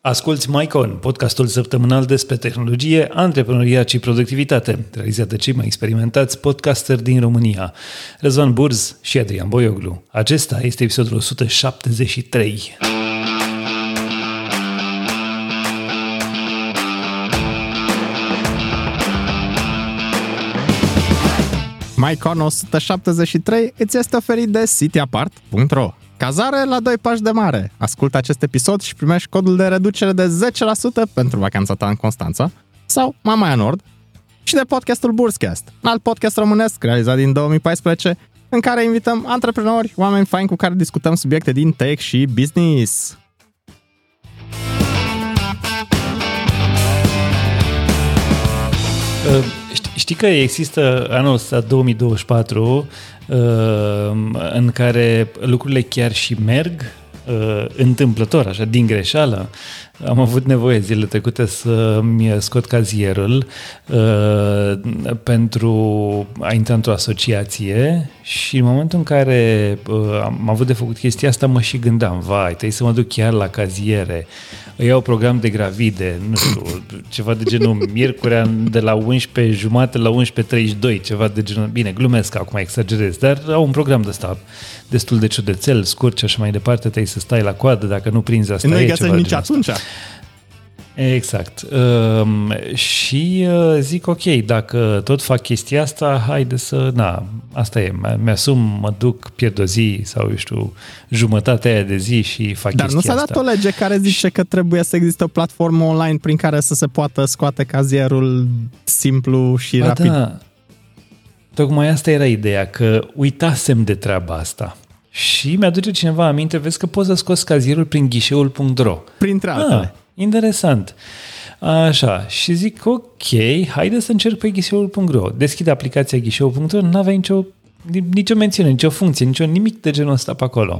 Asculți MyCon, podcastul săptămânal despre tehnologie, antreprenoriat și productivitate, realizat de cei mai experimentați podcasteri din România, Răzvan Burz și Adrian Boioglu. Acesta este episodul 173. MyCon 173 îți este oferit de cityapart.ro. Cazare la 2 pași de mare. Ascultă acest episod și primești codul de reducere de 10% pentru vacanța ta în Constanța sau Mamaia Nord și de podcastul Burzcast, un alt podcast românesc realizat din 2014 în care invităm antreprenori, oameni faini cu care discutăm subiecte din tech și business. Știi că există anul ăsta 2024 în care lucrurile chiar și merg întâmplător, așa, din greșeală. Am avut nevoie zilele trecute să-mi scot cazierul pentru a intra într-o asociație și în momentul în care am avut de făcut chestia asta mă și gândeam, vai, trebuie să mă duc chiar la caziere. Iau program de gravide, nu știu, ceva de genul miercurea de la 11:30 la 11:32, ceva de genul, bine, glumesc acum, exagerez, dar au un program de ăsta destul de ciudățel, scurt și așa mai departe, trebuie să stai la coadă, dacă nu prinzi asta nu e ceva nici atunci. Exact. Și zic, ok, dacă tot fac chestia asta, haide să, asta e, mi-asum, mă duc, pierd o zi sau, eu știu, jumătatea aia de zi și fac Dar chestia asta. Dar nu s-a dat o lege care zice că trebuie să existe o platformă online prin care să se poată scoate cazierul simplu și rapid? Da. Tocmai asta era ideea, că uitasem de treaba asta. Și mi-aduce cineva aminte, vezi că poți să scoți cazierul prin ghișeul.ro. Printre altele. Interesant. Așa, și zic, ok, haide să încerc pe ghișeul.ro. Deschid aplicația ghișeul.ro, nu avea nicio mențiune, nicio funcție, nimic de genul ăsta pe acolo.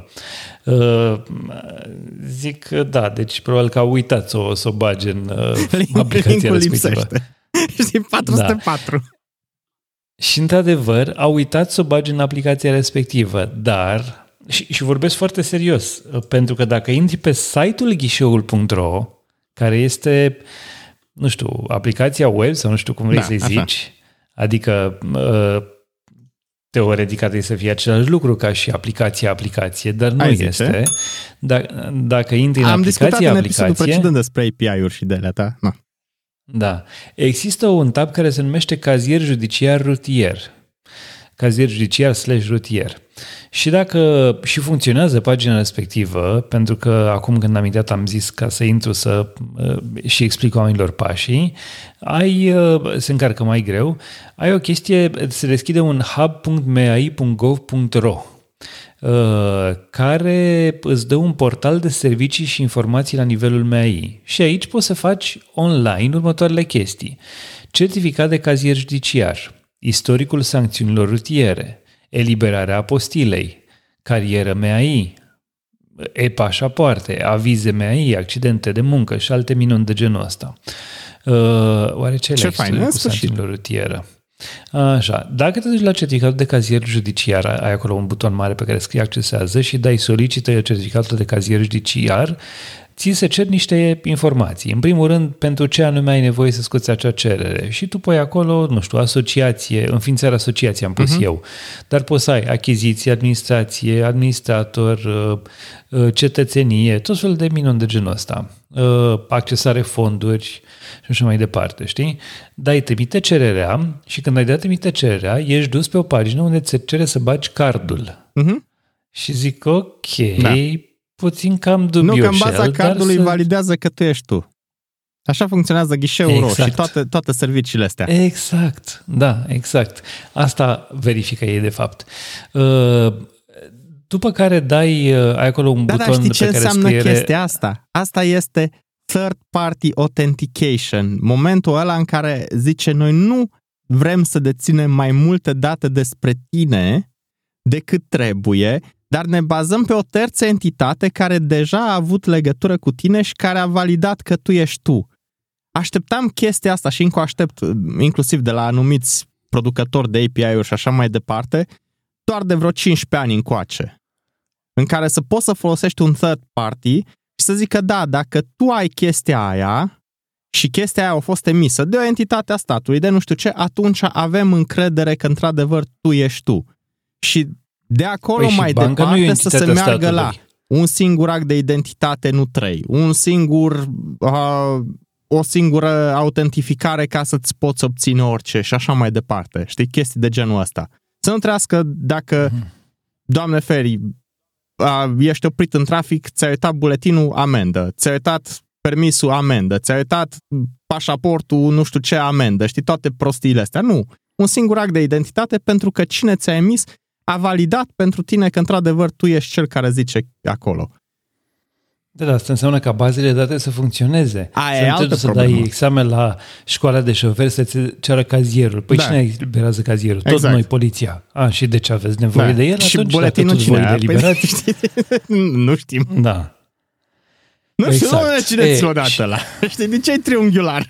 Zic, da, deci probabil că au uitat să o bage în aplicația respectivă. Știi, 404. Da. Și într-adevăr, au uitat să o bage în aplicația respectivă, dar, și vorbesc foarte serios, pentru că dacă intri pe site-ul ghișeul.ro, care este, nu știu, aplicația web sau nu știu cum vrei să-i zici, adică teoretic trebuie să fie același lucru ca și aplicație, dar nu este. Dacă intri în Am discutat în aplicație, episodul precedent despre API-uri și de alea ta. No. Da. Există un tab care se numește cazier judiciar rutier. Cazier judiciar/rutier. Și dacă și funcționează pagina respectivă, pentru că acum când am intrat am zis ca să intru și explic oamenilor pașii, se încarcă mai greu, ai o chestie, se deschide un hub.mai.gov.ro care îți dă un portal de servicii și informații la nivelul MAI. Și aici poți să faci online următoarele chestii. Certificat de cazier judiciar, istoricul sancțiunilor rutiere, eliberarea apostilei, carieră MAI, e-pașapoarte, avize MAI, accidente de muncă și alte minuni de genul ăsta. Oare ce e istoricul sancțiunilor rutieră? Așa, dacă te duci la certificatul de cazier judiciar, ai acolo un buton mare pe care scrie accesează și dai solicită certificatul de cazier judiciar, ți se cer niște informații. În primul rând, pentru ce anume ai nevoie să scoți acea cerere. Și tu pui acolo, nu știu, asociație, înființarea asociației am pus eu. Dar poți să ai achiziție, administrație, administrator, cetățenie, tot felul de minuni de genul ăsta. Accesare fonduri și așa mai departe, știi? Dai trimite cererea și când ai dat trimite cererea, ești dus pe o pagină unde ți se cere să bagi cardul. Și zic, ok, puțin cam dubios. Nu, că în baza cardului validează că tu ești tu. Așa funcționează ghișeul și toate serviciile astea. Exact, da, exact. Asta verifică ei de fapt. După care ai acolo un buton știi ce pe care înseamnă scrie... chestia asta? Asta este third party authentication. Momentul ăla în care zice noi nu vrem să deținem mai multe date despre tine decât trebuie, dar ne bazăm pe o terță entitate care deja a avut legătură cu tine și care a validat că tu ești tu. Așteptam chestia asta și încă o aștept, inclusiv de la anumiți producători de API-uri și așa mai departe, doar de vreo 15 ani încoace, în care să poți să folosești un third party și să zică, da, dacă tu ai chestia aia și chestia aia a fost emisă de o entitate a statului, de nu știu ce, atunci avem încredere că într-adevăr tu ești tu. Și de acolo mai departe să se meargă statului. La un singur act de identitate, nu 3, o singură autentificare ca să-ți poți obține orice și așa mai departe. Știi, chestii de genul ăsta. Să nu trească dacă, Doamne feri, ești oprit în trafic, ți-ai uitat buletinul, amendă, ți-ai uitat permisul, amendă, ți-ai uitat pașaportul, nu știu ce, amendă, știi, toate prostiile astea. Nu, un singur act de identitate pentru că cine ți-a emis a validat pentru tine că într-adevăr tu ești cel care zice acolo. Da, asta înseamnă ca bazele de date să funcționeze. Aia e altă să dai examen la școala de șoferi să-ți ceară cazierul. Păi cine eliberează cazierul? Tot noi, poliția. Și de ce aveți nevoie de el? Și buletinul cine? Nu știm. Da. Nu știu cine ți-l-a dat ăla. Știi, de ce e triunghiular?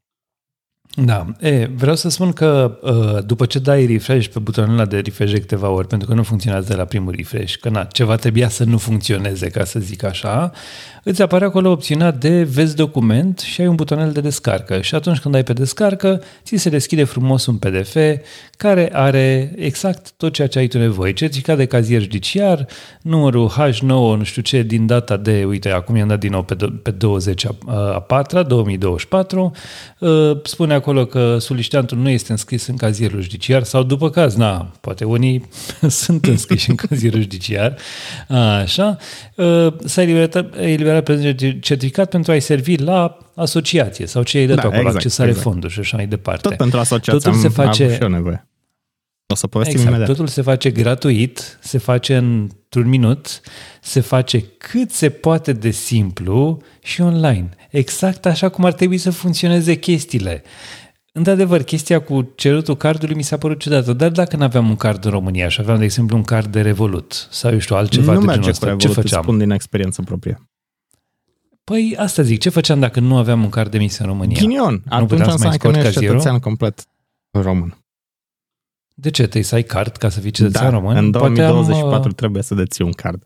Da, vreau să spun că după ce dai refresh pe butonul ăla de refresh de câteva ori, pentru că nu funcționează de la primul refresh, că ceva trebuia să nu funcționeze, ca să zic așa, îți apare acolo opțiunea de vezi document și ai un butonel de descarcă. Și atunci când ai pe descarcă, ți se deschide frumos un PDF care are exact tot ceea ce ai tu nevoie. Certificat de cazier judiciar, numărul H9, nu știu ce, din data de, uite, acum i-am dat din nou pe 20 a 4 2024, spune acolo că solicitantul nu este înscris în cazierul judiciar sau după caz, poate unii sunt înscriși în cazierul judiciar, așa, s-a eliberat certificat pentru a-i servi la asociație sau ce ai dat acolo, accesare fonduri și așa mai departe. Tot pentru asociație am avut și eu nevoie. O să povestim imediat. Totul se face gratuit, se face într-un minut, se face cât se poate de simplu și online. Exact așa cum ar trebui să funcționeze chestiile. Într-adevăr, chestia cu cerutul cardului mi s-a părut ciudată, dar dacă n-aveam un card în România și aveam, de exemplu, un card de Revolut sau, eu știu, altceva de genul ăsta, ce făceam? Spun din experiență proprie. Păi asta zic, ce făceam dacă nu aveam un card emis în România? Ghinion, atunci înseamnă că nu ești cetățean complet român. De ce? Trebuie să ai card ca să fii cetățean român? În 2024 trebuie să deții un card.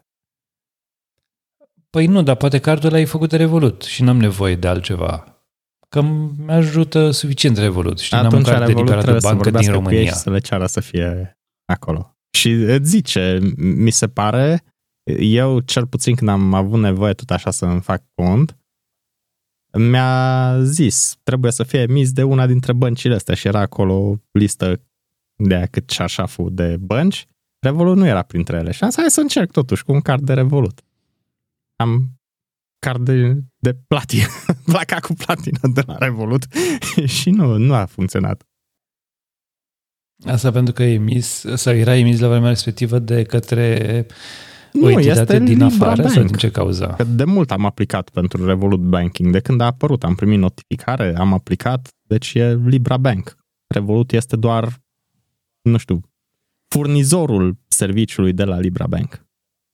Păi nu, dar poate cardul ăla e făcut de Revolut și n-am nevoie de altceva. Că mi-ajută suficient Revolut. Știi, n-am un card eliberat de bancă din România. Să le ceară să fie acolo. Și îți zice, mi se pare, eu cel puțin când am avut nevoie tot așa să-mi fac cont, mi-a zis, trebuie să fie emis de una dintre băncile astea și era acolo o listă de aia cât șarșaful de bănci. Revolut nu era printre ele. Și am zis, hai să încerc totuși cu un card de Revolut. Am card de platină, placa cu platină de la Revolut și nu a funcționat. Asta pentru că era emis la vremea respectivă de către o entitate din afară sau din ce cauza? Că de mult am aplicat pentru Revolut Banking. De când a apărut, am primit notificare, am aplicat, deci e Libra Bank. Revolut este doar, nu știu, furnizorul serviciului de la Libra Bank.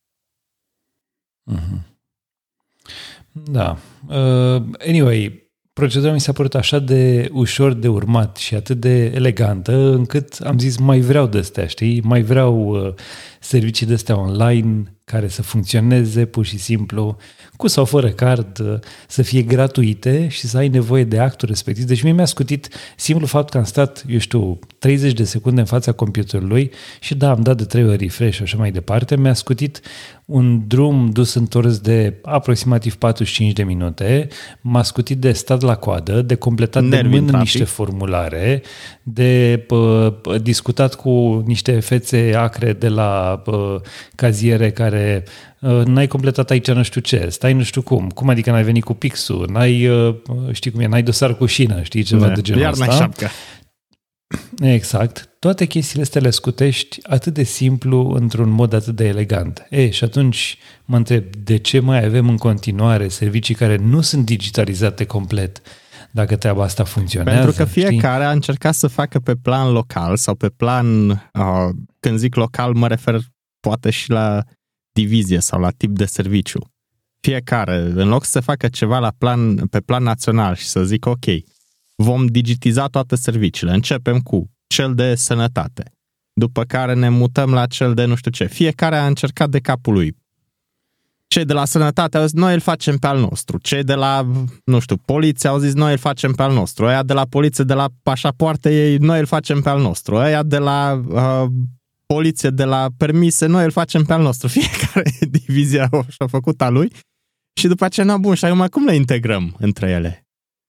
Mhm. Da. Anyway, procedura mi s-a părut așa de ușor de urmat și atât de elegantă, încât am zis, mai vreau de-astea, știi? Mai vreau servicii de-astea online care să funcționeze pur și simplu, cu sau fără card, să fie gratuite și să ai nevoie de actul respectiv. Deci mie mi-a scutit simplu fapt că am stat, 30 de secunde în fața computerului și am dat de 3 ori refresh și așa mai departe. Mi-a scutit un drum dus întors de aproximativ 45 de minute, m-a scutit de stat la coadă, de completat de mână niște formulare, de discutat cu niște fețe acre de la caziere care n-ai completat aici nu știu ce, stai nu știu cum adică n-ai venit cu pixul, știi cum e, n-ai dosar cu șină, știi, ceva de genul ăsta. Iar n-ai șapcă. Exact. Toate chestiile astea le scutești atât de simplu, într-un mod atât de elegant. Și atunci mă întreb, de ce mai avem în continuare servicii care nu sunt digitalizate complet dacă treaba asta funcționează? Pentru că fiecare a încercat să facă pe plan local sau pe plan, când zic local mă refer poate și la divizie sau la tip de serviciu. Fiecare, în loc să se facă ceva pe plan național și să zic ok, vom digitiza toate serviciile. Începem cu cel de sănătate, după care ne mutăm la cel de nu știu ce. Fiecare a încercat de capul lui. Cei de la sănătate au zis, noi îl facem pe al nostru. Cei de la, nu știu, poliție au zis, noi îl facem pe al nostru. Aia de la poliție, de la pașapoarte, noi îl facem pe al nostru. Aia de la poliție, de la permise, noi îl facem pe al nostru. Fiecare divizie și-a făcut a lui. Și după aceea, bun, și acum cum le integrăm între ele?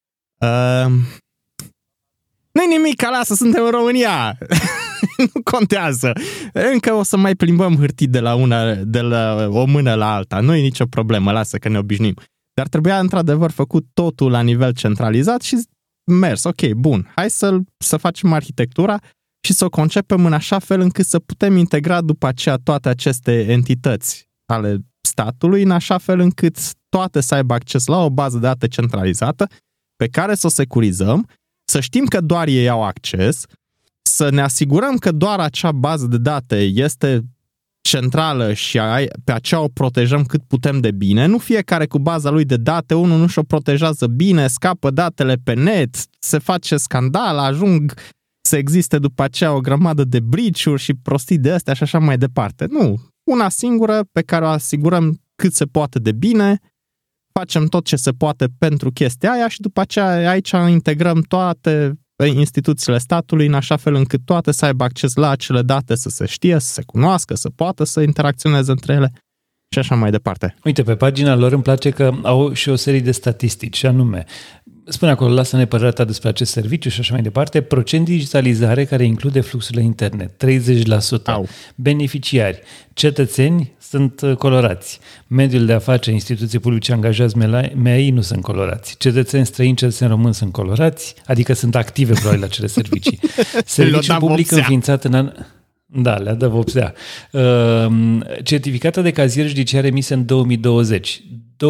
Nu-i nimic, lasă, suntem în România. Nu contează. Încă o să mai plimbăm hârtii de la o mână la alta. Nu e nicio problemă, lasă că ne obișnuim. Dar trebuia într-adevăr făcut totul la nivel centralizat și mers. Ok, bun, hai să facem arhitectura și să o concepem în așa fel încât să putem integra după aceea toate aceste entități ale statului, în așa fel încât toate să aibă acces la o bază de date centralizată pe care să o securizăm, să știm că doar ei au acces, să ne asigurăm că doar acea bază de date este centrală și pe aceea o protejăm cât putem de bine. Nu fiecare cu baza lui de date, unul nu și-o protejează bine, scapă datele pe net, se face scandal, ajung să existe după aceea o grămadă de breach-uri și prostii de astea și așa mai departe. Nu, una singură pe care o asigurăm cât se poate de bine, facem tot ce se poate pentru chestia aia și după aceea aici integrăm toate instituțiile statului în așa fel încât toate să aibă acces la acele date, să se știe, să se cunoască, să poată să interacționeze între ele și așa mai departe. Uite, pe pagina lor îmi place că au și o serie de statistici, și anume, spune acolo, lasă-ne părerea ta despre acest serviciu și așa mai departe, procent digitalizare care include fluxurile internet, 30%. Au. Beneficiari, cetățeni sunt colorați. Mediul de afaceri, instituții publice, angajați MEI nu sunt colorați. Cetățeni străini, cetățeni români sunt colorați, adică sunt active probabil la cele servicii. Serviciul public înființat în an... Da, le-a dat vopsea. Certificate de cazier judiciar emise în 2020.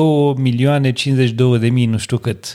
2.052.000, nu știu cât.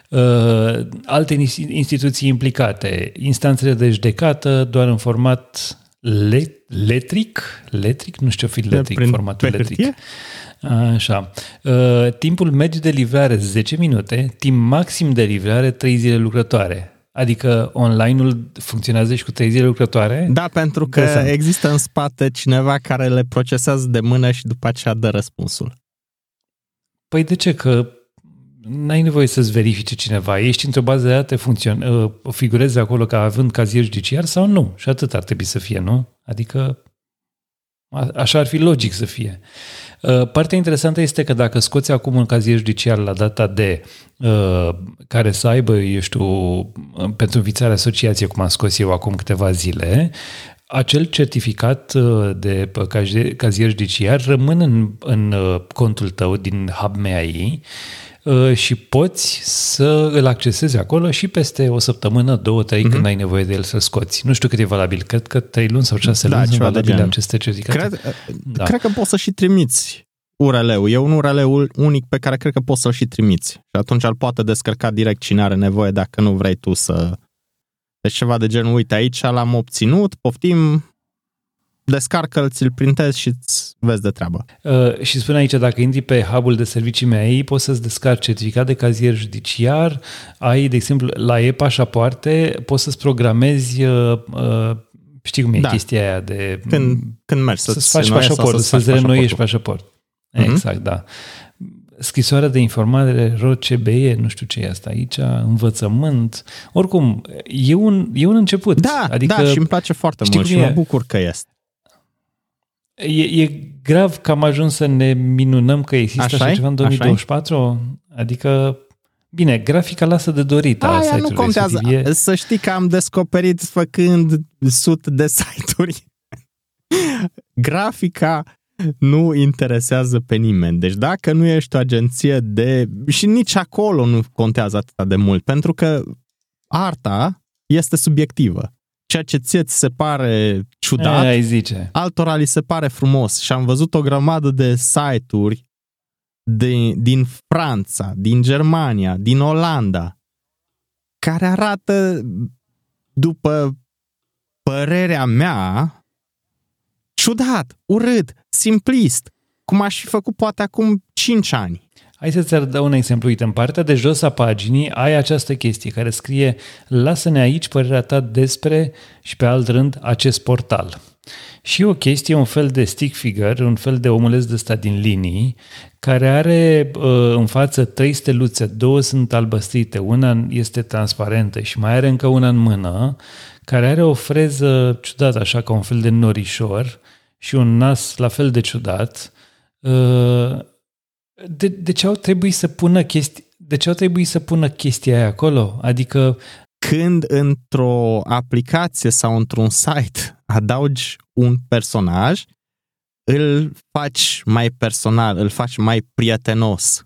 Alte instituții implicate. Instanțele de judecată doar în format letric, nu știu fi letric, formatul letric. Așa. Timpul mediu de livrare 10 minute, timp maxim de livrare 3 zile lucrătoare. Adică online-ul funcționează și cu 3 zile lucrătoare? Da, pentru că există în spate cineva care le procesează de mână și după aceea dă răspunsul. Păi de ce? Că n-ai nevoie să-ți verifice cineva. Ești într-o bază de date, figurezi acolo ca având cazier judiciar sau nu? Și atât ar trebui să fie, nu? Adică așa ar fi logic să fie. Partea interesantă este că dacă scoți acum un cazier judiciar la data de care să aibă, eu știu, pentru înființarea asociației, cum am scos eu acum câteva zile, acel certificat de cazier judiciar rămâne în contul tău din Hub MEI și poți să îl accesezi acolo și peste o săptămână, 2-3, când ai nevoie de el să-l scoți. Nu știu cât e valabil, cred că 3 luni sau 6 luni sunt valabile aceste certificate. Cred că poți să și trimiți URL-ul. E un URL unic pe care cred că poți să-l și trimiți. Și atunci îl poate descărca direct cine are nevoie dacă nu vrei tu să... Deci ceva de genul, uite, aici l-am obținut, poftim, descarcă-l, ți-l printezi și îți vezi de treabă. Și spune aici, dacă intri pe hub-ul de servicii MEI, poți să-ți descarci certificat de cazier judiciar, ai, de exemplu, la e-pașapoarte, poți să-ți programezi, știi cum e chestia aia de... Când mergi să-ți faci pașaport, să-ți renoiești pașaport. Exact, da. Scrisoarea de informare ROCBE, nu știu ce e asta aici, învățământ. Oricum, e un început. Da, adică, da, și îmi place foarte mult și mă bucur că este. E grav că am ajuns să ne minunăm că există așa ceva în 2024? Adică, bine, grafica lasă de dorit. Aia nu contează. Să știi că am descoperit făcând sute de site-uri. Grafica nu interesează pe nimeni. Deci dacă nu ești o agenție și nici acolo nu contează atât de mult, pentru că arta este subiectivă. Ceea ce ție ți se pare ciudat, altora li se pare frumos. Și am văzut o grămadă de site-uri din Franța, din Germania, din Olanda, care arată, după părerea mea, ciudat, urât, simplist, cum aș fi făcut poate acum 5 ani. Hai să-ți dau un exemplu. Uite, în partea de jos a paginii ai această chestie care scrie lasă-ne aici părerea ta despre și pe alt rând acest portal. Și o chestie, un fel de stick figure, un fel de omuleț de ăsta din linii, care are în față 3 steluțe, 2 sunt albăstrite, una este transparentă și mai are încă una în mână, care are o freză ciudată, așa ca un fel de norișor și un nas la fel de ciudat. De ce au trebuit să pună chestia aia acolo? Adică când într-o aplicație sau într-un site adaugi un personaj, îl faci mai personal, îl faci mai prietenos.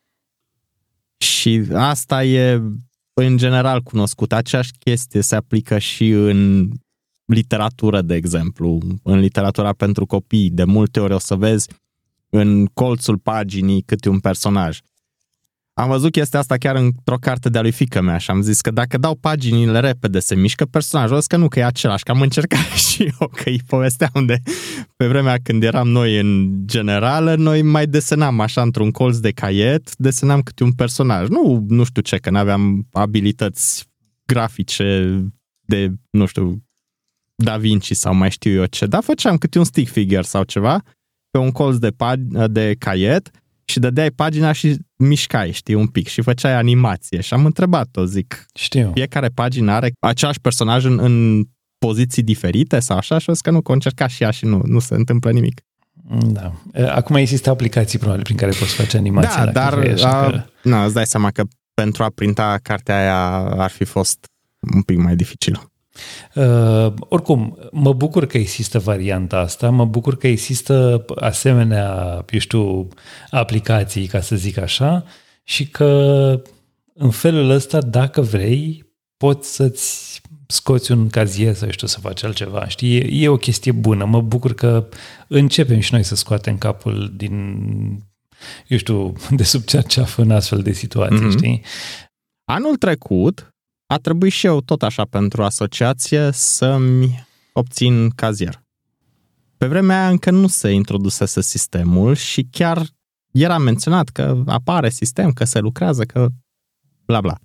Și asta e în general cunoscut. Aceeași chestie se aplică și în literatură, de exemplu. În literatura pentru copii, de multe ori o să vezi în colțul paginii câte un personaj. Am văzut chestia asta chiar într-o carte de-a lui fiică-mea și am zis că dacă dau paginile repede se mișcă personajul, o să că nu, că e același, că am încercat și eu, că îi povesteam de pe vremea când eram noi în generală, noi mai desenam așa într-un colț de caiet, desenam câte un personaj. Nu știu ce, că n-aveam abilități grafice de, nu știu, Da Vinci sau mai știu eu ce, dar făceam câte un stick figure sau ceva pe un colț de caiet și dădeai pagina și mișcai, știi, un pic și făceai animație. Și am întrebat-o, zic, știu. Fiecare pagină are același personaj în poziții diferite sau așa? Și o zis că nu, că o încerca și ea și nu se întâmplă nimic. Da. Acum există aplicații probabil prin care poți face animația. Da, dar îți dai seama că pentru a printa cartea aia ar fi fost un pic mai dificil. Oricum, mă bucur că există varianta asta, mă bucur că există asemenea, eu știu, aplicații, ca să zic așa, și că în felul ăsta, dacă vrei, poți să-ți scoți un cazier sau știu, să faci altceva. Știi, e o chestie bună. Mă bucur că începem și noi să scoatem capul din, eu știu, de sub cearceafă în astfel de situații, știi? Anul trecut a trebuit și eu tot așa pentru asociație să-mi obțin cazier. Pe vremea aia încă nu se introdusese sistemul și chiar era menționat că apare sistem, că se lucrează, că bla bla.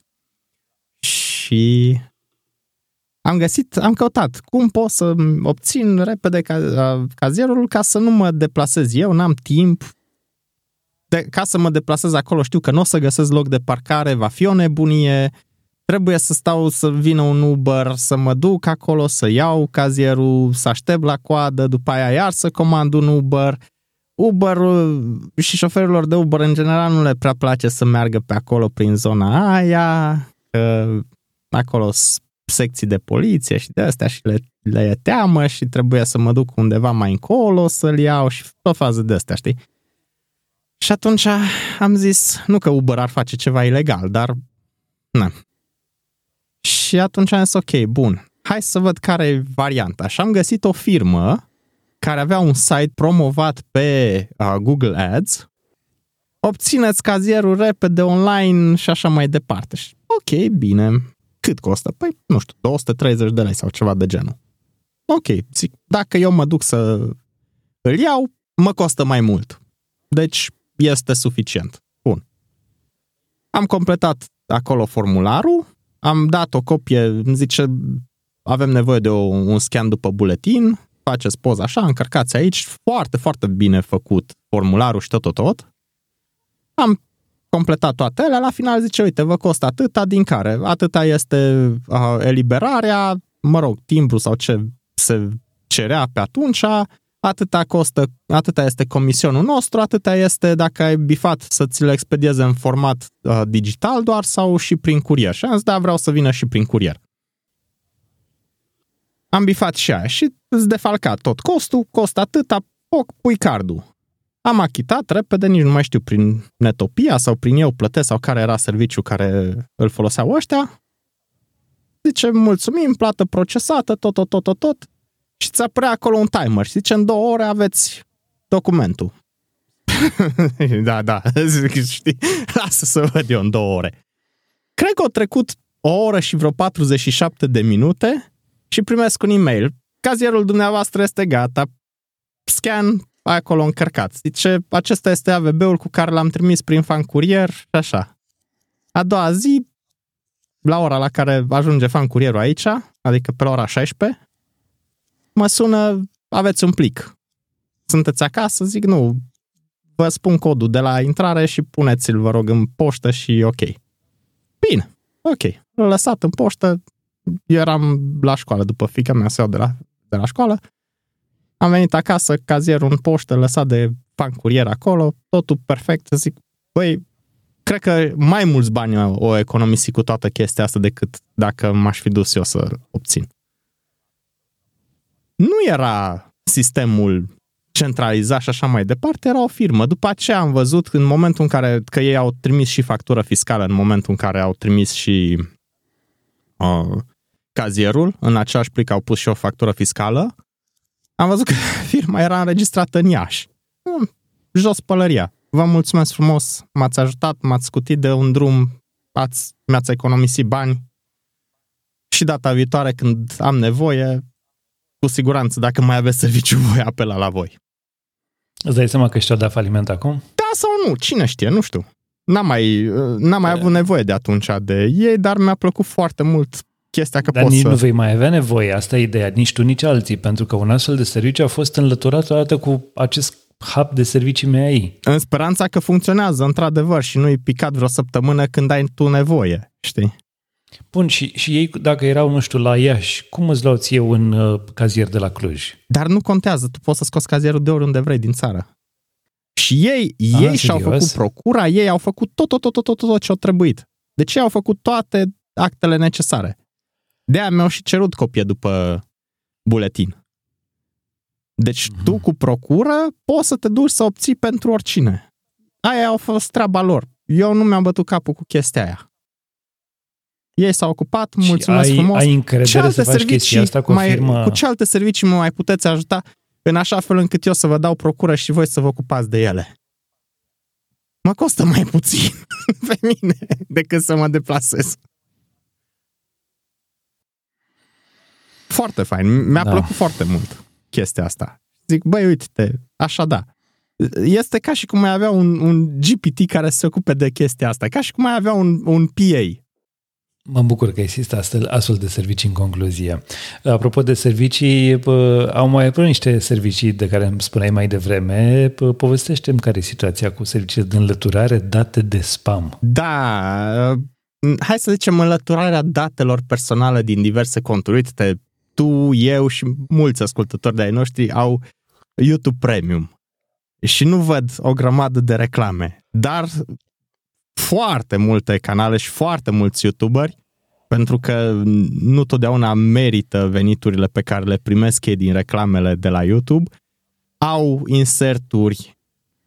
Și am căutat cum pot să obțin repede cazierul ca să nu mă deplasez eu, n-am timp. Ca să mă deplasez acolo știu că nu o să găsesc loc de parcare, va fi o nebunie, trebuie să stau să vină un Uber, să mă duc acolo, să iau cazierul, să aștept la coadă, după aia iar să comand un Uber. Uberul și șoferilor de Uber în general nu le prea place să meargă pe acolo prin zona aia, că acolo secții de poliție și de astea și le e teamă și trebuie să mă duc undeva mai încolo să-l iau și o fază de astea, știi? Și atunci am zis, nu că Uber ar face ceva ilegal, dar na. Și atunci am zis, ok, bun, hai să văd care e varianta. Și am găsit o firmă care avea un site promovat pe Google Ads, obțineți cazierul repede online și așa mai departe. Și, ok, bine. Cât costă? Păi, nu știu, 230 de lei sau ceva de genul. Ok, zic, dacă eu mă duc să îl iau, mă costă mai mult. Deci, este suficient. Bun. Am completat acolo formularul, am dat o copie, îmi zice, avem nevoie de un scan după buletin, faceți poza așa, încărcați aici, foarte, foarte bine făcut formularul și tot. Am completat toate alea, la final zice, uite, vă costă atâta, din care atâta este eliberarea, mă rog, timbru sau ce se cerea pe atunci, atâta costă, atâta este comisionul nostru, atâta este dacă ai bifat să ți le expedieze în format digital doar sau și prin curier. Și am zis, da, vreau să vină și prin curier. Am bifat și aia și îți defalca tot costul, costă atâta, pui cardul. Am achitat repede, nici nu mai știu, prin Netopia sau prin Eu Plătesc sau care era serviciul care îl foloseau ăștia. Zice, mulțumim, plată procesată, tot. Și ți apărea acolo un timer. Și zice, în 2 ore aveți documentul. Da, știi, lasă să văd eu în 2 ore. Cred că au trecut 1 oră și vreo 47 de minute și primesc un e-mail. Cazierul dumneavoastră este gata. Scan acolo încărcat. Zice, acesta este AVB-ul cu care l-am trimis prin fan curier și așa. A doua zi, la ora la care ajunge fan curierul aici, adică pe la ora 16, mă sună aveți un plic. Sunteți acasă? Zic, nu, vă spun codul de la intrare și puneți-l, vă rog, în poștă și ok. Bine, ok. L-am lăsat în poștă, eu eram la școală după fiica mea, să iau de la școală. Am venit acasă, cazierul în poștă, lăsat de curier acolo, totul perfect. Zic, băi, cred că mai mulți bani o economisi cu toată chestia asta decât dacă m-aș fi dus eu să obțin. Nu era sistemul centralizat și așa mai departe, era o firmă. După aceea am văzut în momentul în care, că ei au trimis și factură fiscală, în momentul în care au trimis și cazierul, în același plic au pus și o factură fiscală, am văzut că firma era înregistrată în Iași. Jos pălăria. Vă mulțumesc frumos, m-ați ajutat, m-ați scutit de un drum, mi-ați economisit bani și data viitoare când am nevoie, cu siguranță, dacă mai aveți serviciu, voi apela la voi. Îți dai seama că și-au dat faliment acum? Da sau nu, cine știe, nu știu. N-am mai avut nevoie de atunci de ei, dar mi-a plăcut foarte mult chestia că dar nici nu vei mai avea nevoie, asta e ideea, nici tu, nici alții, pentru că un astfel de serviciu a fost înlăturat odată cu acest hub de servicii mei. În speranța că funcționează, într-adevăr, și nu-i picat vreo săptămână când ai tu nevoie, știi? Bun, și ei, dacă erau, nu știu, la Iași, cum îți luau ție un cazier de la Cluj? Dar nu contează, tu poți să scoți cazierul de oriunde vrei din țară. Și ei și-au făcut procura, ei au făcut tot ce au trebuit. Deci ei au făcut toate actele necesare. De-aia mi-au și cerut copie după buletin. Deci tu cu procură poți să te duci să obții pentru oricine. Aia a fost treaba lor. Eu nu mi-am bătut capul cu chestia aia. Ei s-au ocupat, mulțumesc frumos. Ai încredere să faci chestia asta cu o firmă? Cu ce alte servicii mă mai puteți ajuta în așa fel încât eu să vă dau procură și voi să vă ocupați de ele? Mă costă mai puțin pe mine decât să mă deplasez. Foarte fain. Mi-a plăcut foarte mult chestia asta. Zic, băi, uite-te, așa da. Este ca și cum mai avea un GPT care se ocupe de chestia asta. Ca și cum mai avea un PA. Mă bucur că există astfel de servicii în concluzie. Apropo de servicii, au mai apărut niște servicii de care îmi spuneai mai devreme. Povestește-mi care e situația cu serviciile de înlăturare date de spam. Da, hai să zicem înlăturarea datelor personale din diverse conturi. Uite-te, tu, eu și mulți ascultători de-ai noștri au YouTube Premium și nu văd o grămadă de reclame, dar foarte multe canale și foarte mulți YouTuberi, pentru că nu totdeauna merită veniturile pe care le primesc ei din reclamele de la YouTube, au inserturi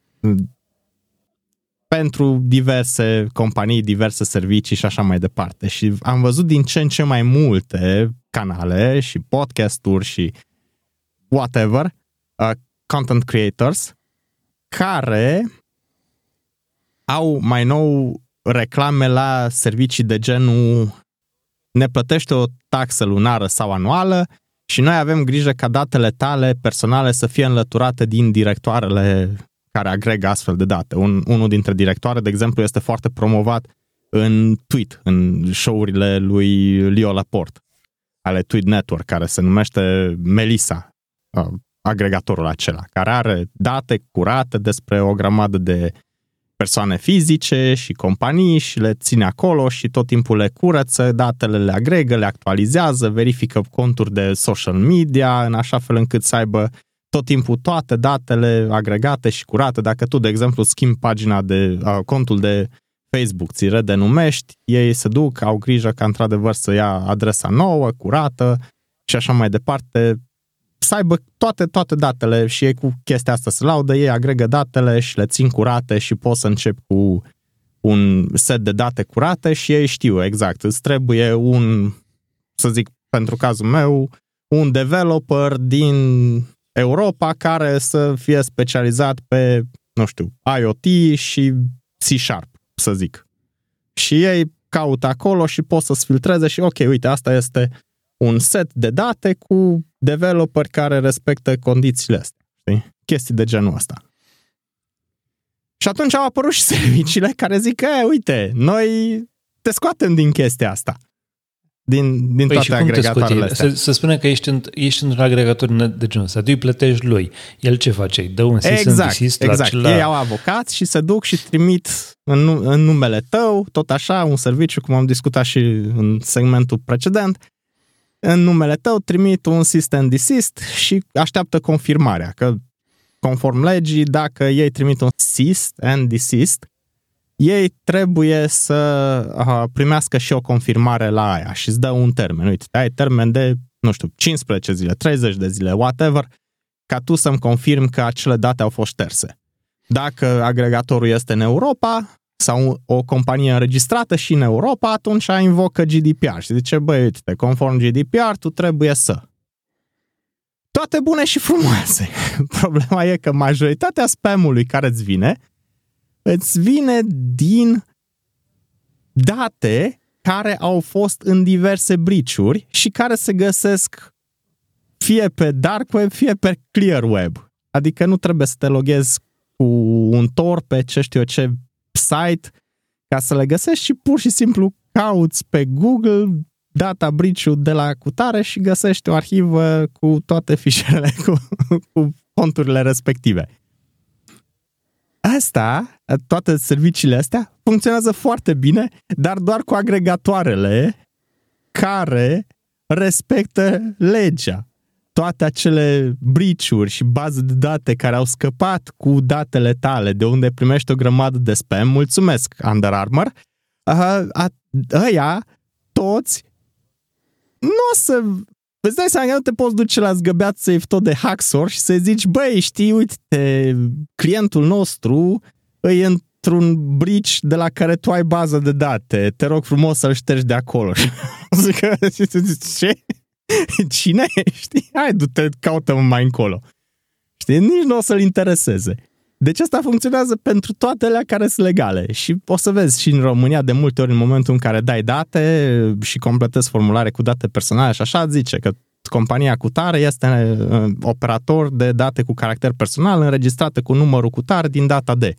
pentru diverse companii, diverse servicii și așa mai departe. Și am văzut din ce în ce mai multe canale și podcasturi și whatever, content creators, care au mai nou reclame la servicii de genul ne plătește o taxă lunară sau anuală și noi avem grijă ca datele tale personale să fie înlăturate din directoarele care agregă astfel de date. Unul dintre directoare, de exemplu, este foarte promovat în Tweet, în show-urile lui Leo Laporte, ale Tweet Network, care se numește Melissa, agregatorul acela, care are date curate despre o grămadă de persoane fizice și companii și le ține acolo și tot timpul le curăță, datele le agregă, le actualizează, verifică conturi de social media în așa fel încât să aibă tot timpul toate datele agregate și curate. Dacă tu, de exemplu, schimbi pagina de contul de Facebook, ți redenumești, ei se duc, au grijă ca într-adevăr să ia adresa nouă, curată și așa mai departe, să aibă toate datele și ei cu chestia asta se laudă, ei agregă datele și le țin curate și poți să începi cu un set de date curate și ei știu exact, îți trebuie să zic pentru cazul meu, un developer din Europa care să fie specializat pe, nu știu, IoT și C#, să zic. Și ei caută acolo și pot să-ți filtreze și ok, uite, asta este un set de date cu developeri care respectă condițiile astea. Știi? Chestii de genul ăsta. Și atunci au apărut și serviciile care zic că, uite, noi te scoatem din chestia asta. din toate agregatoarele astea. Să spunem că ești într-un agregator de genul ăsta, tu îi plătești lui. El ce face? Îi dă un desist la... Ei au avocați și se duc și trimit în numele tău, tot așa, un serviciu, cum am discutat și în segmentul precedent, în numele tău trimit un cease and desist și așteaptă confirmarea, că conform legii, dacă ei trimit un cease and desist, ei trebuie să primească și o confirmare la aia și îți dă un termen. Uite, ai termen de, 15 zile, 30 de zile, whatever, ca tu să-mi confirmi că acele date au fost șterse. Dacă agregatorul este în Europa sau o companie înregistrată și în Europa, atunci invocă GDPR și zice, băi, uite, conform GDPR, tu trebuie să... Toate bune și frumoase. Problema e că majoritatea spamului care îți vine din date care au fost în diverse breach-uri și care se găsesc fie pe dark web, fie pe clear web. Adică nu trebuie să te loghezi cu un Tor pe ce știu eu ce site ca să le găsești și pur și simplu cauți pe Google data breach-ul de la cutare și găsești o arhivă cu toate fișierele cu conturile respective. Toate serviciile astea funcționează foarte bine, dar doar cu agregatoarele care respectă legea. Toate acele breach-uri și baze de date care au scăpat cu datele tale, de unde primești o grămadă de spam, mulțumesc, Under Armour, ăia toți nu o să... Îți dai seama că nu te poți duce la zgăbeat safe tot de Hacksaw și să zici, băi, știi, uite, clientul nostru e într-un breach de la care tu ai bază de date. Te rog frumos să-l ștergi de acolo. Zic, ce? Cine? Știi? Hai, du-te, caută-mă mai încolo. Știi? Nici nu o să-l intereseze. Deci asta funcționează pentru toate alea care sunt legale. Și o să vezi și în România de multe ori în momentul în care dai date și completezi formulare cu date personale și așa, zice că compania cutare este operator de date cu caracter personal înregistrată cu numărul cutare din data de.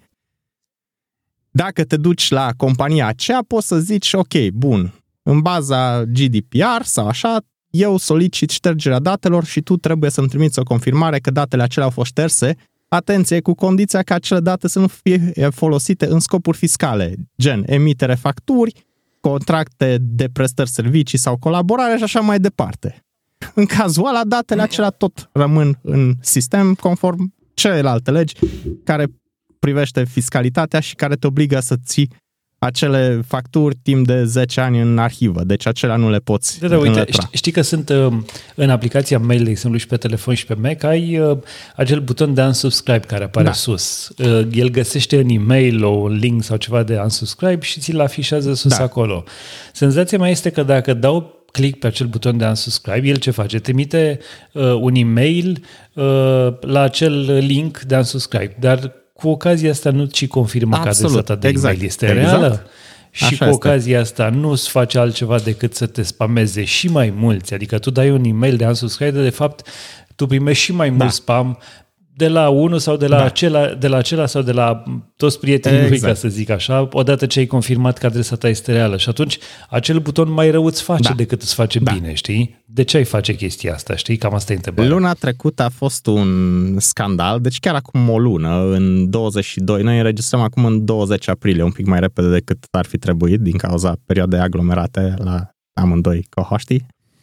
Dacă te duci la compania aceea, poți să zici, ok, bun, în baza GDPR sau așa, eu solicit ștergerea datelor și tu trebuie să-mi trimiți o confirmare că datele acelea au fost șterse. Atenție, cu condiția ca acele date să nu fie folosite în scopuri fiscale, gen emitere facturi, contracte de prestări servicii sau colaborare și așa mai departe. În cazul ăla, datele acelea tot rămân în sistem conform celelalte legi care privește fiscalitatea și care te obligă să ții acele facturi timp de 10 ani în arhivă. Deci acelea nu le poți uite, știi că sunt în aplicația Mail, de exemplu, și pe telefon și pe Mac, ai acel buton de unsubscribe care apare sus. El găsește în e-mail un link sau ceva de unsubscribe și ți-l afișează sus acolo. Senzația mea este că dacă dau click pe acel buton de unsubscribe, el ce face? Trimite un e-mail la acel link de unsubscribe, dar cu ocazia asta nu ți confirmă că adresa ta de e-mail este reală și așa cu ocazia asta nu îți face altceva decât să te spameze și mai mulți. Adică tu dai un e-mail de unsubscribe, de fapt tu primești și mai mult spam de la unul sau de la acela sau de la toți prietenii lui, ca să zic așa, odată ce ai confirmat că adresa ta este reală. Și atunci acel buton mai rău îți face decât îți face bine, știi? De ce ai face chestia asta, știi? Cam asta e întrebarea. Luna trecută a fost un scandal, deci chiar acum o lună, în 22, noi înregistrăm acum în 20 aprilie, un pic mai repede decât ar fi trebuit, din cauza perioadei aglomerate la amândoi cohoștii.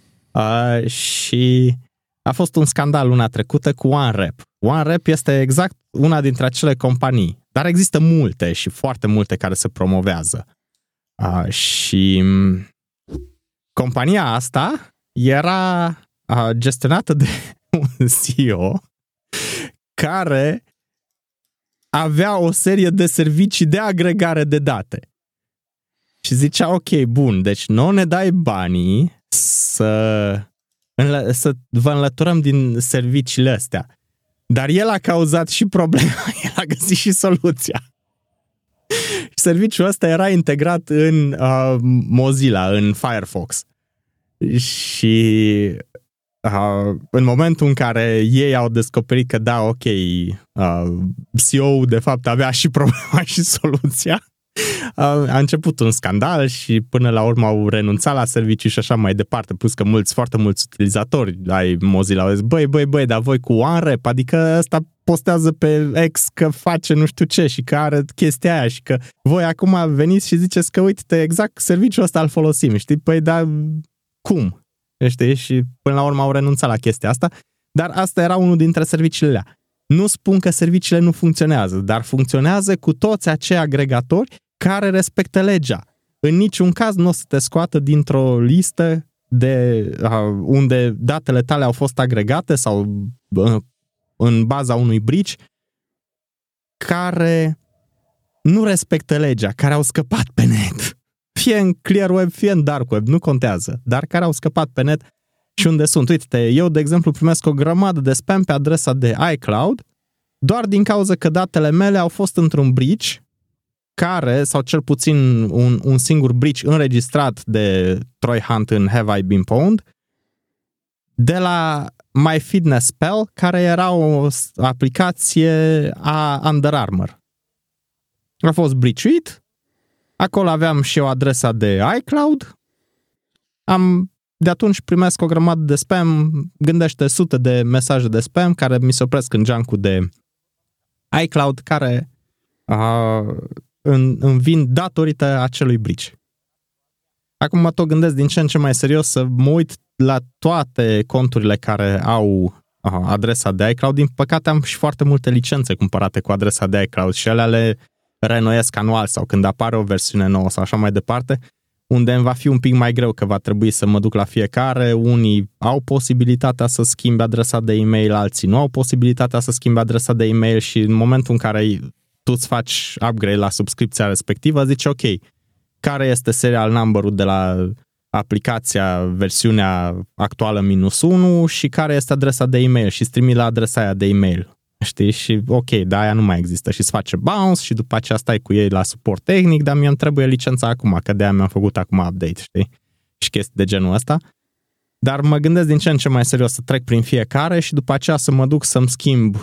Și a fost un scandal luna trecută cu OneRep. OneRep este exact una dintre acele companii, dar există multe și foarte multe care se promovează. Și compania asta era gestionată de un CEO care avea o serie de servicii de agregare de date. Și zicea, ok, bun, deci nu ne dai banii să vă înlăturăm din serviciile astea. Dar el a cauzat și problema, el a găsit și soluția. Și serviciul ăsta era integrat în Mozilla, în Firefox. Și în momentul în care ei au descoperit că da, ok, CEO-ul de fapt avea și problema și soluția, A început un scandal și până la urmă au renunțat la serviciu și așa mai departe, plus că foarte mulți utilizatori ai Mozilla au zis, băi, dar voi cu OneRep, adică ăsta postează pe X că face nu știu ce și că are chestia aia și că voi acum veniți și ziceți că uite, exact serviciul ăsta îl folosim, știi? Păi, dar cum? Știi? Și până la urmă au renunțat la chestia asta, dar asta era unul dintre serviciile alea. Nu spun că serviciile nu funcționează, dar funcționează cu toți acei agregatori care respectă legea. În niciun caz nu o să te scoată dintr-o listă de unde datele tale au fost agregate sau în baza unui breach care nu respectă legea, care au scăpat pe net. Fie în clear web, fie în dark web, nu contează, dar care au scăpat pe net și unde sunt. Uite, eu, de exemplu, primesc o grămadă de spam pe adresa de iCloud doar din cauza că datele mele au fost într-un breach care, sau cel puțin un singur breach înregistrat de Troy Hunt în Have I Been Pwned, de la MyFitnessPal, care era o aplicație a Under Armour. A fost breachuit, acolo aveam și o adresă de iCloud, de atunci primesc o grămadă de spam, gândește sute de mesaje de spam care mi se opresc în junk-ul de iCloud, care îmi vin datorită acelui breach. Acum mă tot gândesc din ce în ce mai serios să mă uit la toate conturile care au adresa de iCloud. Din păcate am și foarte multe licențe cumpărate cu adresa de iCloud și ele le reînnoiesc anual sau când apare o versiune nouă sau așa mai departe, unde îmi va fi un pic mai greu că va trebui să mă duc la fiecare. Unii au posibilitatea să schimbe adresa de e-mail, alții nu au posibilitatea să schimbe adresa de e-mail și în momentul în care tu îți faci upgrade la subscripția respectivă, zici ok, care este serial number-ul de la aplicația, versiunea actuală -1 și care este adresa de e-mail și îți trimit la adresa aia de e-mail. Știi? Și ok, dar aia nu mai există și îți face bounce și după aceea stai cu ei la suport tehnic, dar mie îmi trebuie licența acum, că de-aia mi-am făcut acum update, știi? Și chestii de genul ăsta. Dar mă gândesc din ce în ce mai serios să trec prin fiecare și după aceea să mă duc să-mi schimb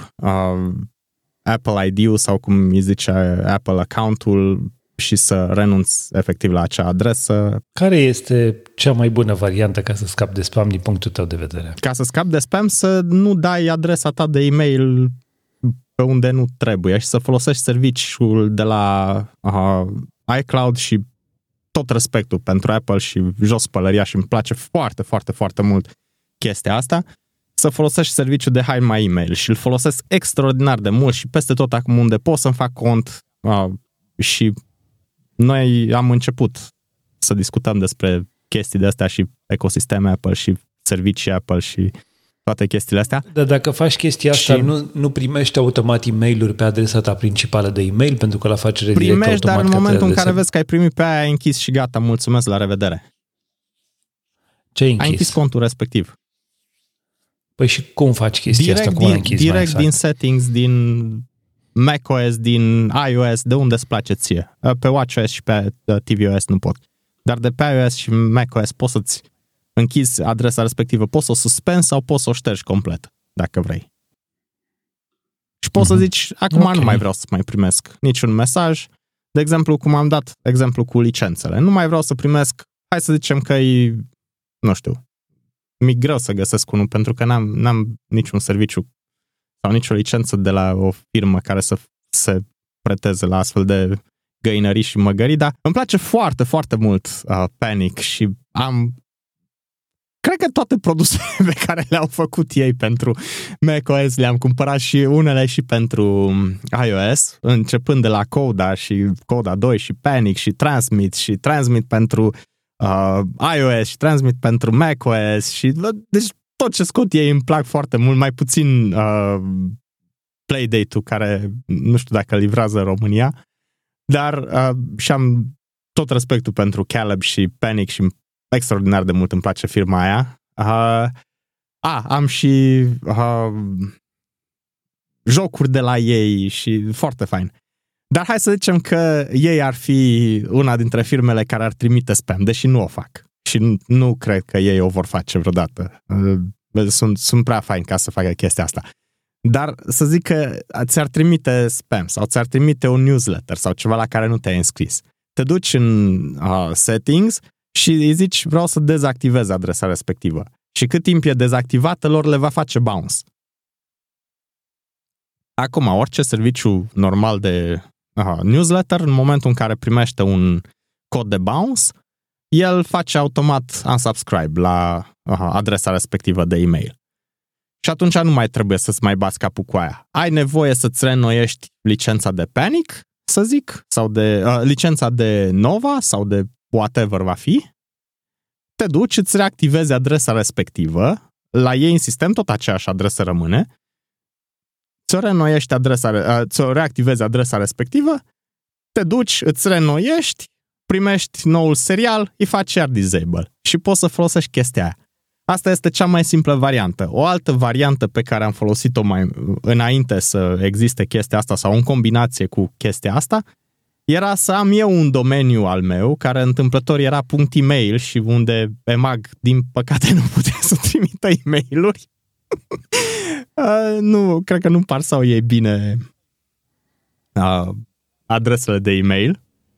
Apple ID-ul sau cum îi zice Apple account-ul și să renunț efectiv la acea adresă. Care este cea mai bună variantă ca să scapi de spam din punctul tău de vedere? Ca să scapi de spam, să nu dai adresa ta de e-mail pe unde nu trebuie și să folosești serviciul de la iCloud și tot respectul pentru Apple și jos pălăria și îmi place foarte, foarte, foarte mult chestia asta, să folosești serviciul de Hide My Email și îl folosesc extraordinar de mult și peste tot acum unde pot să-mi fac cont și noi am început să discutăm despre chestii de astea și ecosisteme Apple și servicii Apple și toate chestiile astea. Dar dacă faci chestia asta, nu primești automat e-mail-uri pe adresa ta principală de e-mail, pentru că la face redirect automat. Primești, dar în momentul în care vezi că ai primit pe aia, ai închis și gata, mulțumesc, la revedere. Ce ai închis? Ai închis contul respectiv. Păi și cum faci chestia asta? Cum direct exact? Din settings, din macOS, din iOS, de unde îți place ție. Pe watchOS și pe tvOS nu pot. Dar de pe iOS și macOS poți să-ți închizi adresa respectivă, poți să o suspenzi sau poți să o ștergi complet, dacă vrei. Și poți să zici, acum nu mai vreau să mai primesc niciun mesaj. De exemplu, cum am dat exemplu cu licențele. Nu mai vreau să primesc, hai să zicem că e, nu știu, mi-e greu să găsesc unul pentru că n-am niciun serviciu sau nicio licență de la o firmă care să se preteze la astfel de găinării și măgării, dar îmi place foarte, foarte mult Panic și cred că toate produsele pe care le-au făcut ei pentru macOS le-am cumpărat și unele și pentru iOS, începând de la Coda și Coda 2 și Panic și Transmit pentru iOS și Transmit pentru macOS și deci tot ce scot ei îmi plac foarte mult, mai puțin Playdate-ul care nu știu dacă livrează în România, dar și am tot respectul pentru Caleb și Panic și extraordinar de mult îmi place firma aia. Am și jocuri de la ei și foarte fain. Dar hai să zicem că ei ar fi una dintre firmele care ar trimite spam, deși nu o fac. Și nu cred că ei o vor face vreodată. Sunt prea faini ca să facă chestia asta. Dar să zic că ți-ar trimite spam sau ți-ar trimite un newsletter sau ceva la care nu te-ai înscris. te duci în settings și îi zici vreau să dezactivez adresa respectivă. Și cât timp e dezactivată, lor le va face bounce. Acum, orice serviciu normal de newsletter, în momentul în care primește un cod de bounce, el face automat unsubscribe la adresa respectivă de e-mail. Și atunci nu mai trebuie să-ți mai bați capul cu aia. Ai nevoie să-ți reînnoiești licența de Panic, să zic, sau de licența de Nova sau de whatever va fi. Te duci, îți reactivezi adresa respectivă, la ei în sistem tot aceeași adresă rămâne, ți-o reactivezi adresa respectivă, te duci, îți reînnoiești, primești noul serial, îi faci iar disable și poți să folosești chestia aia. Asta este cea mai simplă variantă. O altă variantă pe care am folosit-o mai înainte să existe chestia asta sau în combinație cu chestia asta, era să am eu un domeniu al meu, care întâmplător era .email și unde EMAG, din păcate, nu putea să trimită e-mail-uri. Nu, cred că nu parsau ei bine adresele de e-mail.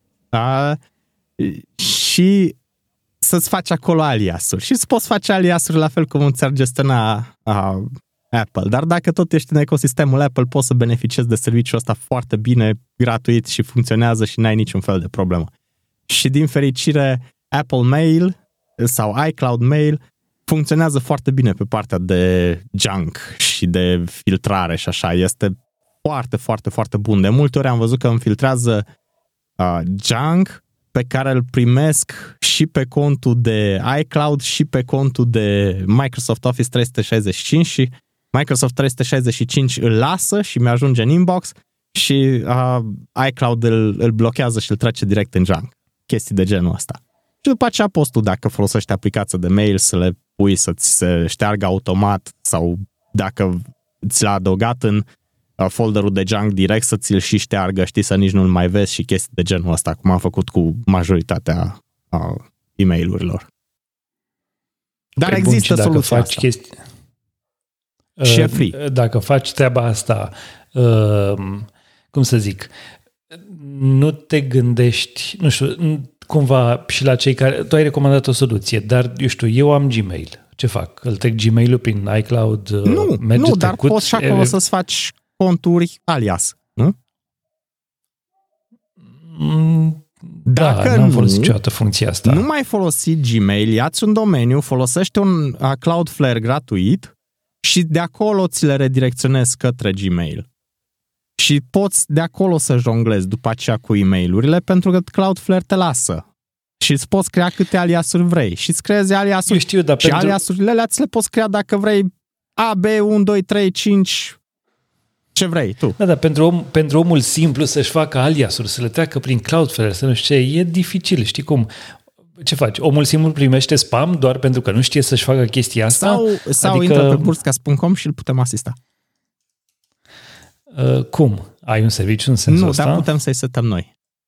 Și să-ți faci acolo aliasuri. Și îți poți face aliasuri la fel cum îți ar gestiona Apple. Dar dacă tot ești în ecosistemul Apple, poți să beneficiezi de serviciul ăsta foarte bine, gratuit și funcționează și n-ai niciun fel de problemă. Și din fericire, Apple Mail sau iCloud Mail funcționează foarte bine pe partea de junk și de filtrare și așa. Este foarte, foarte, foarte bun. De multe ori am văzut că îmi filtrează junk pe care îl primesc și pe contul de iCloud și pe contul de Microsoft Office 365 și Microsoft 365 îl lasă și mi-ajunge în inbox și iCloud îl blochează și îl trece direct în junk. Chestii de genul ăsta. Și după aceea poți tu, dacă folosești aplicația de mail, să le pui să ți se șteargă automat sau dacă ți l-a adăugat în folderul de junk direct să ți-l și șteargă, știi, să nici nu-l mai vezi și chestii de genul ăsta, cum am făcut cu majoritatea e-mail-urilor. Dar păi există bun, soluția faci asta. Chestii, și e free. Dacă faci treaba asta, cum să zic, nu te gândești, nu știu, cumva și la cei care... Tu ai recomandat o soluție, dar, eu am Gmail. Ce fac? Îl trec Gmail-ul prin iCloud? Nu, dar poți și acolo să-ți faci conturi alias, nu? Dacă n-am folosit niciodată funcția asta. Nu mai folosi Gmail, ia-ți un domeniu, folosește un Cloudflare gratuit și de acolo ți le redirecționezi către Gmail. Și poți de acolo să jonglezi după aceea cu e-mail-urile, pentru că Cloudflare te lasă. Și îți poți crea câte aliasuri vrei. Și îți creezi aliasuri. Eu știu, dar și aliasurile alea ți le poți crea dacă vrei A, B, 1, 2, 3, 5, ce vrei tu. Da, dar pentru omul simplu să-și facă aliasuri, să le treacă prin Cloudflare, să nu știu ce, e dificil, știi cum? Ce faci? Omul simplu primește spam doar pentru că nu știe să-și facă chestia asta? Sau intră pe burscas.com și îl putem asista. Cum? Ai un serviciu în sensul ăsta? Nu, dar putem să-i setăm noi.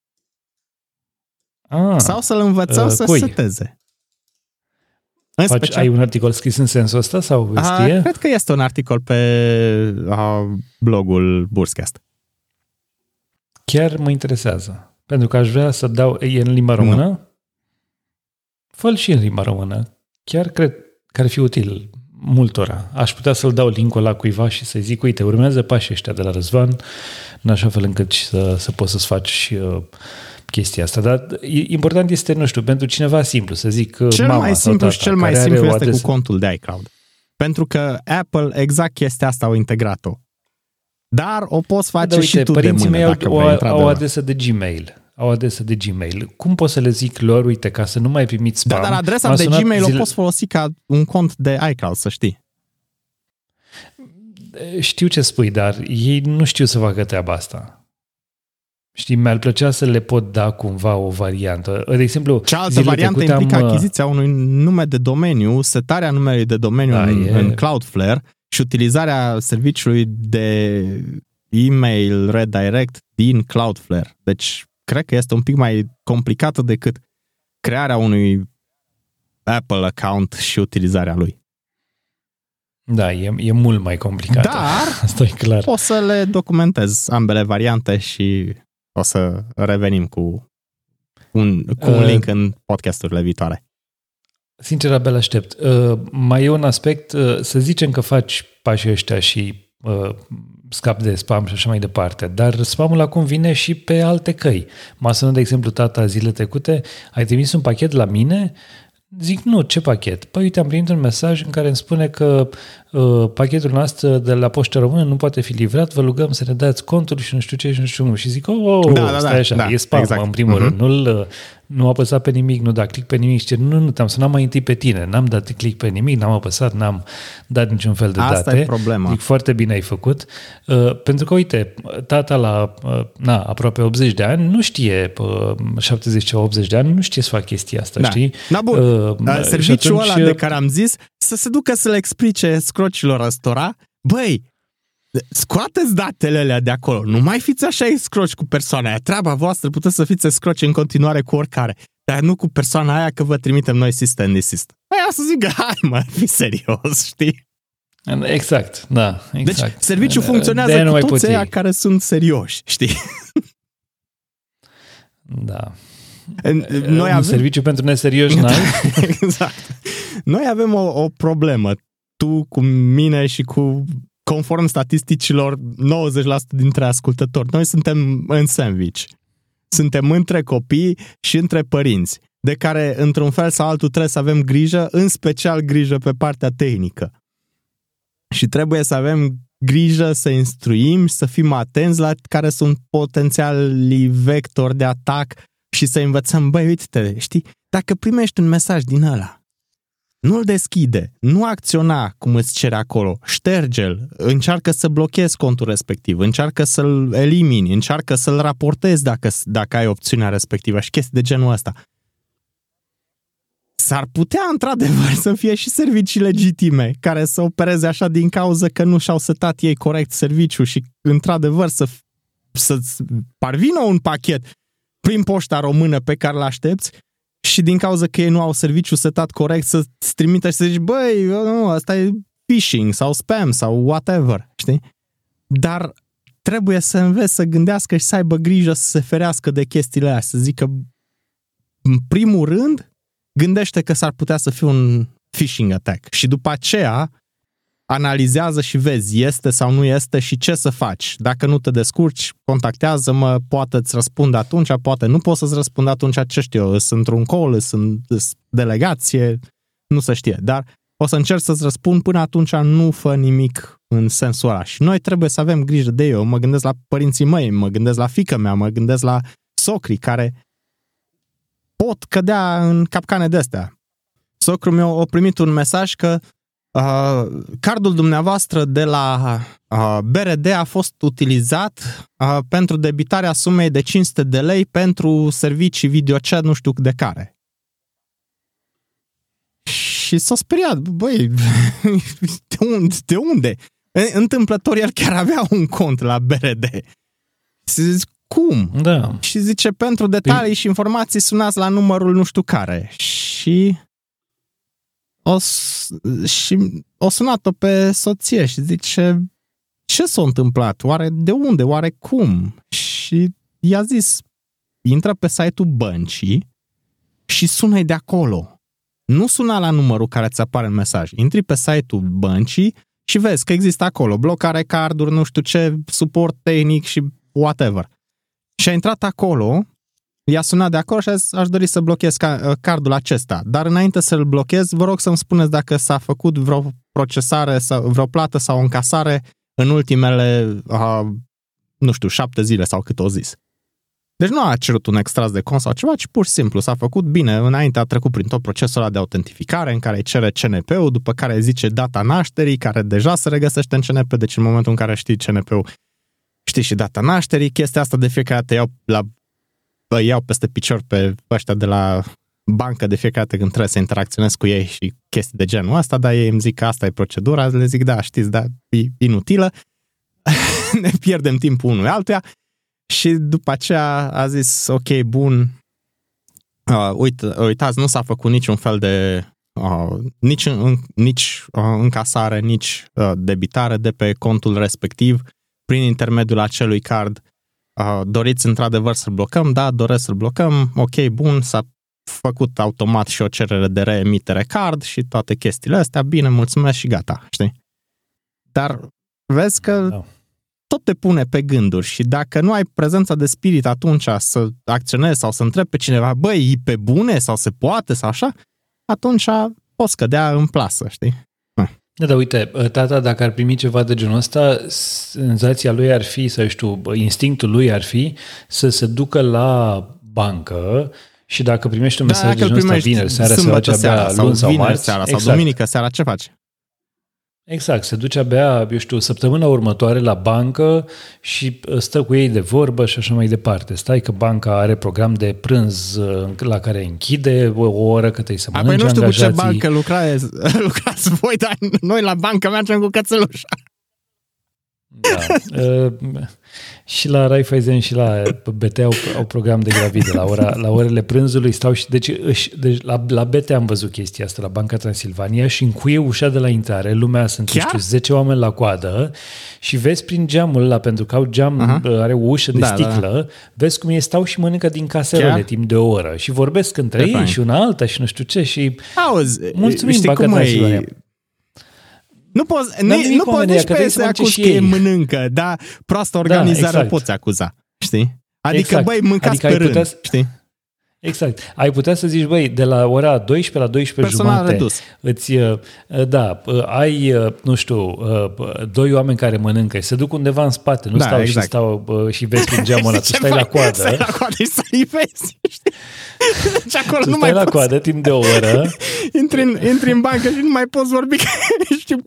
Sau să-l învățăm să seteze. Ai un articol scris în sensul ăsta sau vestie? Cred că este un articol pe blogul Burscast. Chiar mă interesează. Pentru că aș vrea să dau... E în limba română? Nu. Fă-l și în limba română. Chiar cred că ar fi util multora. Aș putea să-l dau link-ul la cuiva și să-i zic, uite, urmează pașii ăștia de la Răzvan, în așa fel încât să poți să-ți faci chestia asta. Dar important este, nu știu, pentru cineva simplu, să zic cel mama mai sau simplu tata, și cel mai simplu este adresă cu contul de iCloud. Pentru că Apple exact chestia asta au integrat-o. Dar o poți face și tu de mână dacă vrei. Au o adresă de Gmail. Au adresă de Gmail. Cum pot să le zic lor, uite, ca să nu mai primiți spam? Dar adresa de Gmail o poți folosi ca un cont de iCloud, să știi. Știu ce spui, dar ei nu știu să facă treaba asta. Știi, mi-ar plăcea să le pot da cumva o variantă. De exemplu, cealaltă variantă implică achiziția unui nume de domeniu, setarea numelui de domeniu în Cloudflare și utilizarea serviciului de email redirect din Cloudflare. Deci, cred că este un pic mai complicată decât crearea unui Apple account și utilizarea lui. Da, e mult mai complicată. Dar asta e clar. O să le documentez ambele variante și o să revenim cu cu un link în podcasturile viitoare. Sincer, abia aștept. Mai e un aspect, să zicem că faci pașii ăștia și scap de spam și așa mai departe, dar spamul acum vine și pe alte căi. M-a sunat, de exemplu, tata zile trecute, ai trimis un pachet la mine? Zic, nu, ce pachet? Păi uite, am primit un mesaj în care îmi spune că pachetul nostru de la Poștă Română nu poate fi livrat, vă rugăm să ne dați contul și nu știu ce și nu știu cum. Și zic, stai așa, e spam, exact. În primul rând, nu apăsa pe nimic, nu da click pe nimic, și nu, te-am sunat mai întâi pe tine, n-am dat click pe nimic, n-am apăsat, n-am dat niciun fel de date. Asta e problema. Zic, foarte bine ai făcut, pentru că, uite, tata la aproape 80 de ani nu știe, 70-80 de ani, nu știe să facă chestia asta, știi? Da, bun. Serviciul ăla de care am zis, să se ducă să le explice scrocilor ăstora, băi, scoateți datele alea de acolo, nu mai fiți așa escroci cu persoana aia, treaba voastră, puteți să fiți escroci în continuare cu oricare, dar nu cu persoana aia că vă trimitem noi system desist. Păi o să zic, hai mă, fi serios, știi? Exact, da, exact. Deci serviciul funcționează cu toți aia care sunt serioși, știi? Da. Noi avem serviciu pentru neserioși, n-ai? Exact. Noi avem o problemă, tu cu mine și cu, conform statisticilor, 90% dintre ascultători. Noi suntem în sandwich. Suntem între copii și între părinți, de care, într-un fel sau altul, trebuie să avem grijă, în special grijă pe partea tehnică. Și trebuie să avem grijă să instruim, să fim atenți la care sunt potențialii vectori de atac și să învățăm, băi, uite-te, știi, dacă primești un mesaj din ăla, nu-l deschide, nu acționa cum îți cere acolo, șterge-l, încearcă să blochezi contul respectiv, încearcă să-l elimini, încearcă să-l raportezi dacă ai opțiunea respectivă și chestii de genul ăsta. S-ar putea, într-adevăr, să fie și servicii legitime care să opereze așa din cauză că nu și-au setat ei corect serviciul și, într-adevăr, să parvină un pachet prin Poșta Română pe care l-aștepți și din cauza că ei nu au serviciul setat corect să-ți trimită și să zici, băi, nu, asta e phishing sau spam sau whatever, știi? Dar trebuie să înveți să gândească și să aibă grijă să se ferească de chestiile astea, să zică, în primul rând, gândește că s-ar putea să fie un phishing attack și după aceea analizează și vezi, este sau nu este și ce să faci. Dacă nu te descurci, contactează-mă, poate îți răspund atunci, poate nu pot să-ți răspund atunci, ce știu eu, sunt într-un call, sunt delegație, nu se știe, dar o să încerc să-ți răspund, până atunci nu fă nimic în sensul ăla. Și noi trebuie să avem grijă de eu, mă gândesc la părinții mei, mă gândesc la fiica mea, mă gândesc la socrii care pot cădea în capcane de-astea. Socrul meu a primit un mesaj că cardul dumneavoastră de la BRD a fost utilizat pentru debitarea sumei de 500 de lei pentru servicii videochat nu știu de care. Și s-a speriat. Băi, de unde? Întâmplător el chiar avea un cont la BRD. Și zic, cum? Da. Și zice, pentru detalii și informații sunați la numărul nu știu care. Și o sunat-o pe soție și zice, ce s-a întâmplat? Oare de unde? Oare cum? Și i-a zis, intră pe site-ul băncii și sună-i de acolo. Nu suna la numărul care ți apare în mesaj. Intri pe site-ul băncii și vezi că există acolo blocare carduri, nu știu ce, suport tehnic și whatever. Și a intrat acolo, i-a sunat de acolo și a zis, aș dori să blochez cardul acesta. Dar înainte să-l blochez, vă rog să-mi spuneți dacă s-a făcut vreo procesare, sau vreo plată sau încasare în ultimele, 7 zile sau cât o zis. Deci nu a cerut un extras de cont sau ceva, ci pur și simplu s-a făcut bine. Înainte a trecut prin tot procesul ăla de autentificare în care îi cere CNP-ul, după care îi zice data nașterii, care deja se regăsește în CNP, deci în momentul în care știi CNP-ul, știi și data nașterii. Chestia asta de fiecare dată iau peste picior pe ăștia de la bancă de fiecare dată când trebuie să interacționez cu ei și chestii de genul ăsta, dar ei îmi zic că asta e procedura, le zic, da, știți, da, e inutilă, ne pierdem timpul unul altuia și după aceea a zis, ok, bun, uitați, nu s-a făcut niciun fel de nici încasare, nici debitare de pe contul respectiv prin intermediul acelui card. doriți într-adevăr să-l blocăm? Da, doresc să-l blocăm. Ok, bun, s-a făcut automat și o cerere de reemitere card și toate chestiile astea. Bine, mulțumesc și gata, știi? Dar vezi că tot te pune pe gânduri și dacă nu ai prezența de spirit atunci să acționezi sau să întrebi pe cineva, băi, e pe bune sau se poate sau așa, atunci poți cădea în plasă, știi? Da, dar uite, tata, dacă ar primi ceva de genul ăsta, senzația lui ar fi, să știu, instinctul lui ar fi să se ducă la bancă și dacă primești un mesaj de genul ăsta vineri seara, se face abia luni sau marți. Seara, sau duminică seara, ce faci? Exact, se duce abia, eu știu, săptămâna următoare la bancă și stă cu ei de vorbă și așa mai departe. Stai că banca are program de prânz la care închide o oră cât îi se mănânce angajații. Nu știu cu ce bancă lucrați voi, dar noi la bancă mergem cu cățelușa. Da. Și la Raiffeisen și la BT au program de gravide. La orele prânzului stau și... Deci la BT am văzut chestia asta, la Banca Transilvania, și încuie ușa de la intrare. Lumea sunt, știu, 10 oameni la coadă și vezi prin geamul ăla, pentru că au geam, are o ușă de sticlă, vezi cum ei stau și mănâncă din caserole timp de o oră și vorbesc între ei și una alta și nu știu ce și... Auzi, mulțumim, Banca Transilvania. Nu poți nici pe să acuzi că e mănâncă, dar proastă organizare poți acuza, știi? Adică, băi, mâncați pe rând, știi? Exact. Ai putea să zici, băi, de la ora 12 la 12 jumate, redus. Ai, nu știu, 2 oameni care mănâncă și se duc undeva în spate, nu stau și stau și vezi prin geamul ăla, tu stai la coadă. Stai la coadă și să-i vezi, știi? Și acolo tu nu stai mai la coadă timp de o oră. Intri în bancă și nu mai poți vorbi, știi?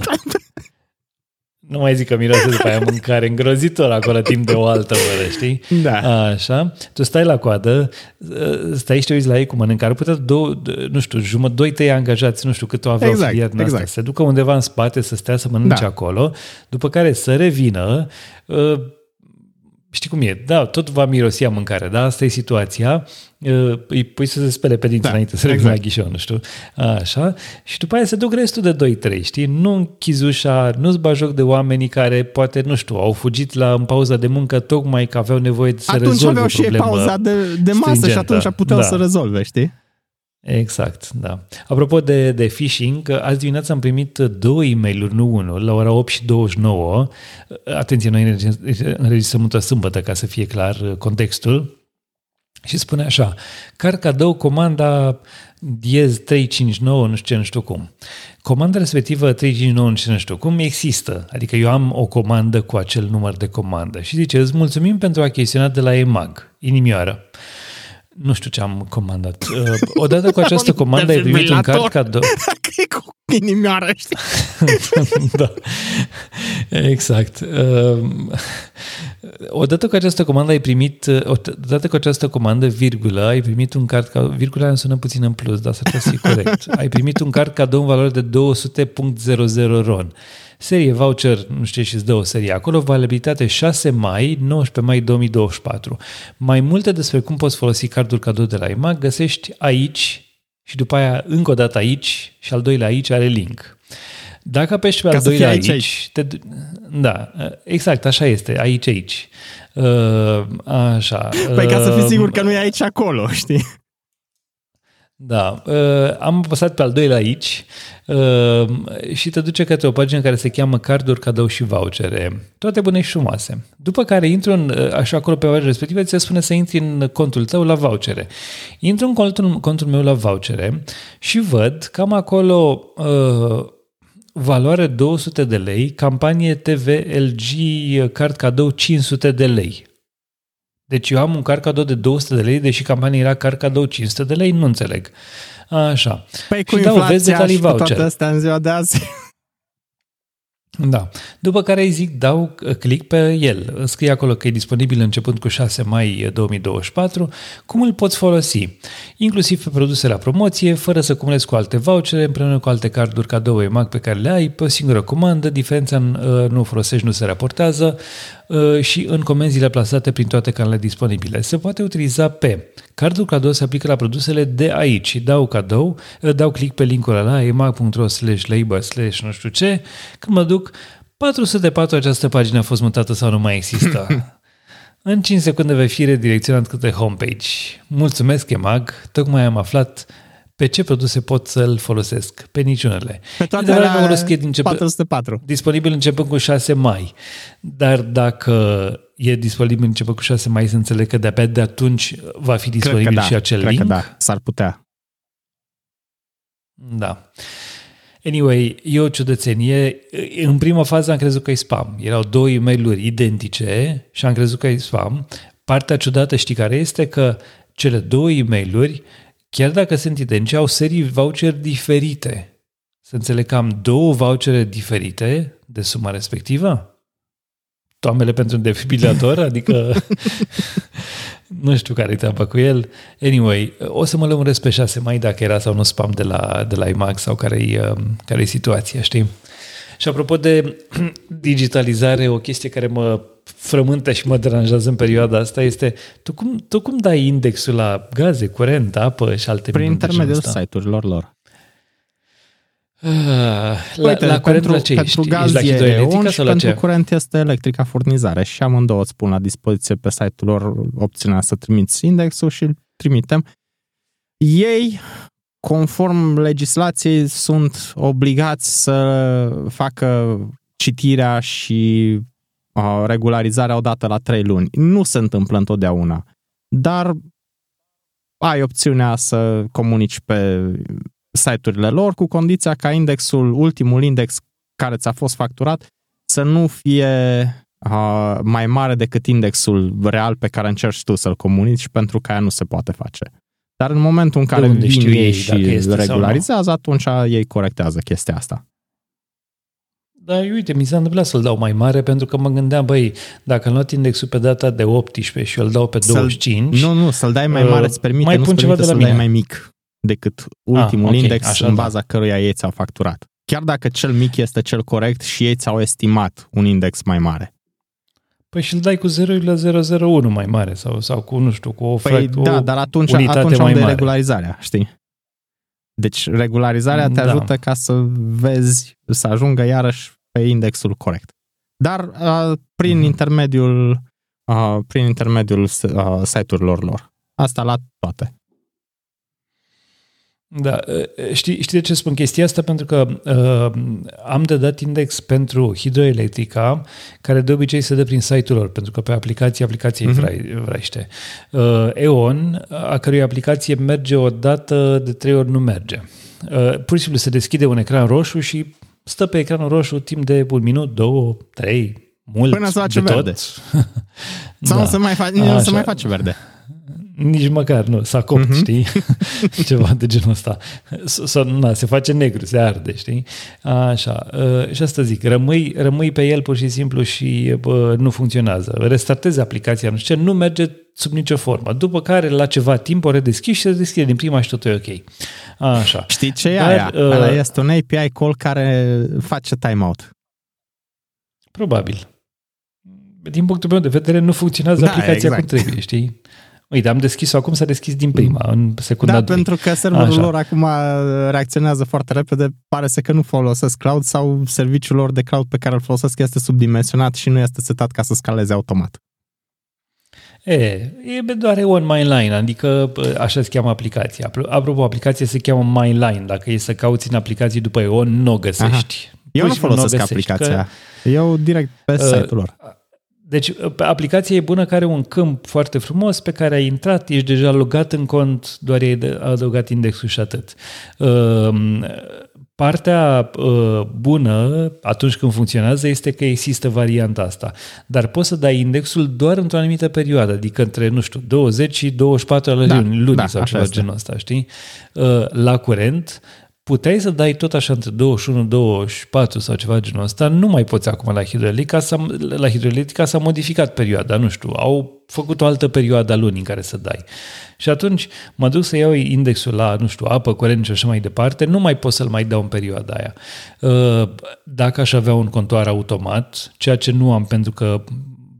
Nu mai zic că miroase după aia mâncare îngrozitor acolo timp de o altă oră, știi? Da. Așa. Tu stai la coadă, stai și te uiți la ei cu mâncare, putea nu știu, 2-3 angajați, nu știu cât o aveau filiat în asta, se ducă undeva în spate să stea să mănânce acolo, după care să revină. Știi cum e? Da, tot va mirosia mâncare, da? Asta e situația. Îi pui să se spele pe dinți înainte să revină la ghișeu, nu știu. Așa. Și după aia se duc restul de 2-3, știi? Nu închizi ușa, nu-ți bagi joc de oamenii care poate, nu știu, au fugit în pauza de muncă tocmai că aveau nevoie să rezolve o problemă. Atunci aveau și pauza de masă și atunci puteau să rezolve, știi? Exact, da. Apropo de phishing, azi dimineața am primit 2 e-mail-uri, nu unul, la ora 8:29. Atenție, noi înregistrăm într-o sâmbătă, ca să fie clar contextul. Și spune așa, car cadou comanda diez 359, nu știu cum. Comanda respectivă 359, nu știu cum, există. Adică eu am o comandă cu acel număr de comandă. Și zice, îți mulțumim pentru achiziționat de la EMAG, inimioară. Nu știu ce am comandat. Odată cu această comandă ai primit un card cadou. E cu inimioară, știi? Da, exact. Odată cu această comandă virgulă, ai primit un card cadou, virgula îmi sună puțin în plus, dar să fie corect. Ai primit un card cadou în valoare de 200.00 RON. Serie voucher, nu știu și îți dă o serie acolo, valabilitate 6 mai, 19 mai 2024. Mai multe despre cum poți folosi cardul cadou de la EMAG găsești aici și după aia încă o dată aici și al doilea aici are link. Dacă apeși pe al doilea aici. Da, exact, așa este, aici. Așa. Păi ca să fii sigur că nu e aici acolo, știi? Da, am apăsat pe al doilea aici și te duce către o pagină care se cheamă carduri, cadou și vouchere. Toate bune și frumoase. După care intru așa acolo pe pagina respectivă, ți se spune să intri în contul tău la vouchere. Intru în contul meu la vouchere și văd că am acolo valoare 200 de lei, campanie TV LG card cadou 500 de lei. Deci eu am un card cadou de 200 de lei, deși campania era card cadou 500 de lei, nu înțeleg. Așa. Păi cu inflația și cu toate astea în ziua de azi. Da. După care îi zic, dau click pe el. Scrie acolo că e disponibil începând cu 6 mai 2024. Cum îl poți folosi? Inclusiv pe produse la promoție, fără să cumulezi cu alte vouchere, împreună cu alte carduri cadou EMAG pe care le ai, pe o singură comandă, diferența nu folosești, nu se raportează și în comenzile plasate prin toate canalele disponibile. Se poate utiliza pe cardul cadou, se aplică la produsele de aici. Dau click pe linkul ăla, emag.ro/label/ nu știu ce, când mă duc 404 această pagină a fost mutată sau nu mai există. În 5 secunde vei fi redirecționat către homepage. Mulțumesc, EMAG, tocmai am aflat pe ce produse pot să-l folosesc. Pe niciunele. Pe toate alea 404. Disponibil începând cu 6 mai. Dar dacă e disponibil începând cu 6 mai, să înțeleg că de-abia de atunci va fi disponibil și acel link? Cred că da, s-ar putea. Da. Anyway, e o ciudățenie. În prima fază am crezut că e spam. Erau 2 e-mail-uri identice și am crezut că e spam. Partea ciudată, știi care este? Că cele 2 e-mail-uri, chiar dacă sunt identice, au serii voucher diferite. Să înțeleg că am 2 vouchere diferite de suma respectivă? Toamele pentru un defibrilator? Adică nu știu care-i treaba cu el. Anyway, o să mă lămuresc pe 6 mai dacă era sau nu spam de la IMAX sau care-i situația, știi? Și apropo de digitalizare, o chestie care mă frământă și mă deranjează în perioada asta este tu cum dai indexul la gaze, curent, apă și alte prin intermediul site-urilor lor. La curent la ce ești? Pentru gaz ești la hidroelectrică sau la pentru ce? curent este electrica furnizare și amândouă îți pun la dispoziție pe site-ul lor opțiunea să trimiți indexul și îl trimitem. Ei, conform legislației, sunt obligați să facă citirea și regularizarea odată la 3 luni. Nu se întâmplă întotdeauna, dar ai opțiunea să comunici pe site-urile lor cu condiția ca ultimul index care ți-a fost facturat să nu fie mai mare decât indexul real pe care încerci tu să-l comunici, pentru că aia nu se poate face. Dar în momentul în care vin ei și regularizează, atunci ei corectează chestia asta. Da, uite, mi s-a întâmplat să-l dau mai mare pentru că mă gândeam, dacă am luat indexul pe data de 18 și îl dau pe 25... Nu, să-l dai mai mare, îți permite, nu-ți permite să-l dai mai mic decât ultimul index așa, în baza căruia ei ți-au facturat. Chiar dacă cel mic este cel corect și ei ți-au estimat un index mai mare. Păi și îl dai cu 0,001 mai mare sau cu, nu știu, cu o dar atunci unde e regularizarea, știi? Deci regularizarea te ajută ca să vezi, să ajungă iarăși pe indexul corect. Dar prin intermediul site-urilor lor. Asta la toate. Da, știi de ce spun chestia asta? Pentru că am de dat index pentru hidroelectrica, care de obicei se dă prin site-ul lor, pentru că pe aplicație vraiște. E.ON, a cărui aplicație merge o dată de 3 ori nu merge. Pur și simplu se deschide un ecran roșu și stă pe ecranul roșu timp de 1 minut, 2, 3, mult, până să face verde. Sau da. nu se mai face verde. Nici măcar, nu, s-a copt, știi? Ceva de genul ăsta. Se face negru, se arde, știi? Așa. Și asta zic, rămâi pe el pur și simplu și nu funcționează. Restartezi aplicația, nu știu ce, nu merge sub nicio formă. După care, la ceva timp, o redeschizi și se deschide din prima și totul e ok. Așa. Știi ce e aia? Ăla este un API call care face timeout. Probabil. Din punctul meu de vedere, nu funcționează aplicația cum trebuie, știi? Uite, am deschis-o acum, s-a deschis din prima, în secunda 2. Pentru că serverul lor acum reacționează foarte repede, pare să că nu folosesc cloud sau serviciul lor de cloud pe care îl folosesc este subdimensionat și nu este setat ca să scaleze automat. E doar E.ON MyLine, adică așa se cheamă aplicația. Apropo, aplicația se cheamă MyLine. Dacă e să cauți în aplicații după E.ON, nu o găsești. Eu nu folosesc aplicația. Eu direct pe site-ul lor. Deci, aplicația e bună, care are un câmp foarte frumos pe care ai intrat, ești deja logat în cont, doar ai adăugat indexul și atât. Partea bună, atunci când funcționează, este că există varianta asta. Dar poți să dai indexul doar într-o anumită perioadă, adică între, 20 și 24 luni sau ceva genul ăsta, știi? La curent, puteai să dai tot așa între 21, 24 sau ceva genul ăsta, nu mai poți acum la hidroelectrica s-a modificat perioada, nu știu, au făcut o altă perioadă a lunii în care să dai. Și atunci mă duc să iau indexul la, nu știu, apă, curent și așa mai departe, nu mai pot să-l mai dau în perioada aia. Dacă aș avea un contoar automat, ceea ce nu am pentru că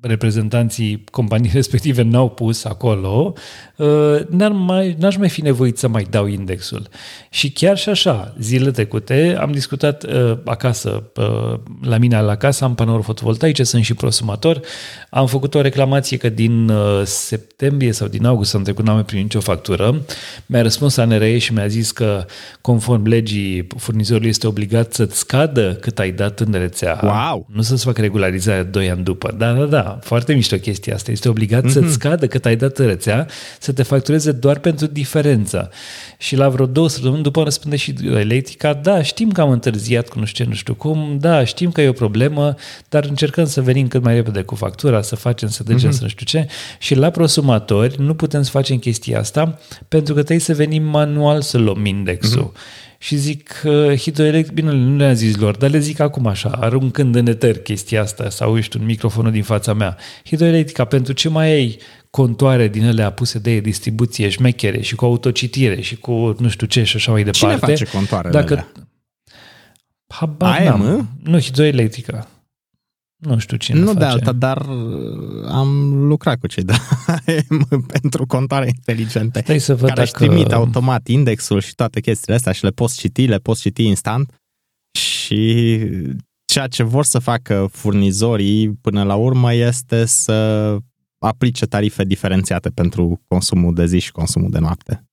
reprezentanții companii respective n-au pus acolo, n-aș mai fi nevoit să mai dau indexul. Și chiar și așa, zilele trecute am discutat acasă, la mine la casă am panouri fotovoltaice, sunt și prosumator, am făcut o reclamație că din septembrie sau din august am trecut, n-am mai primit nicio factură, mi-a răspuns ANRE și mi-a zis că conform legii furnizorul este obligat să-ți scadă cât ai dat în rețea. Wow! Nu să-ți facă regularizarea 2 ani după. Da, foarte mișto chestia asta. Este obligat să-ți scadă cât ai dat în rețea, să te factureze doar pentru diferență. Și la vreo 2 săptămâni după răspunde și Electrica, da, știm că am întârziat cu nu știu cum, da, știm că e o problemă, dar încercăm să venim cât mai repede cu factura, să facem, să trecem, să nu știu ce. Și la prosumatori nu putem să facem chestia asta pentru că trebuie să venim manual să luăm indexul. Și zic, Hidroelectric, bine, nu le-am zis lor, dar le zic acum așa, aruncând în eter chestia asta, sau ești un microfonul din fața mea. Hidroelectrica, pentru ce mai ai contoare din alea puse de distribuție șmechere și cu autocitire și cu nu știu ce și așa mai departe. Cine face contoarele alea? Habar n-am. Nu, Hidroelectrica. Nu știu cine nu face. De alta, dar am lucrat cu cei de pentru contoare inteligente care își trimit automat indexul și toate chestiile astea și le poți citi instant și ceea ce vor să facă furnizorii până la urmă este să aplice tarife diferențiate pentru consumul de zi și consumul de noapte.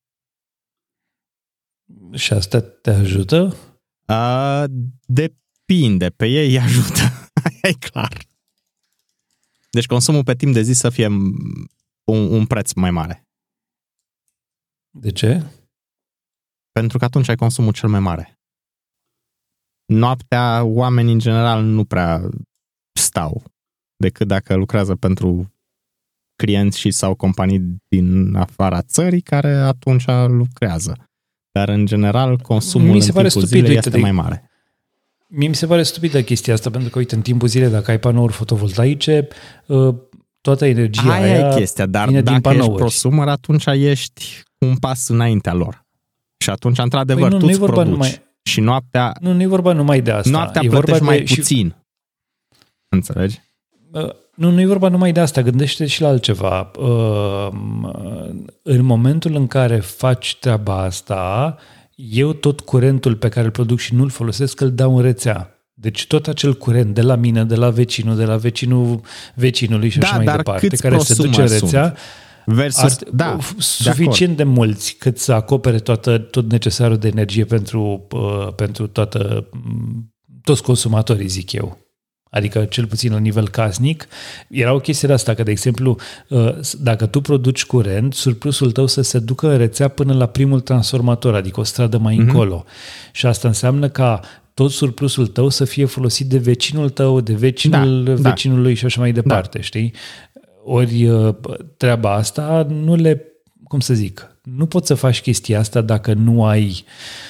Și asta te ajută? Depinde, pe ei îi ajută. E clar. Deci consumul pe timp de zi să fie un preț mai mare. De ce? Pentru că atunci ai consumul cel mai mare. Noaptea, oamenii în general nu prea stau, decât dacă lucrează pentru clienți și sau companii din afara țării care atunci lucrează. Dar în general consumul în timpul zilei este mai mare. Mie mi se pare stupidă chestia asta, pentru că, uite, în timpul zilei, dacă ai panouri fotovoltaice, toată energia aia e chestia, dar dacă ești prosumer, atunci ești un pas înaintea lor. Și atunci, într-adevăr, tu îți produci. Și noaptea... Nu e vorba numai de asta. Noaptea plătești mai puțin. Înțelegi? Nu e vorba numai de asta. Gândește și la altceva. În momentul în care faci treaba asta... Eu tot curentul pe care îl produc și nu-l folosesc, îl dau în rețea. Deci tot acel curent de la mine, de la vecinul vecinului și așa mai departe, care se duce în rețea, versus, suficient de mulți cât să acopere tot necesarul de energie pentru toți consumatorii, zic eu. Adică cel puțin la nivel casnic, era o chestie de asta, că de exemplu, dacă tu produci curent, surplusul tău să se ducă în rețea până la primul transformator, adică o stradă mai încolo. Și asta înseamnă ca tot surplusul tău să fie folosit de vecinul tău, de vecinul vecinului și așa mai departe, știi? Ori treaba asta nu poți să faci chestia asta dacă nu ai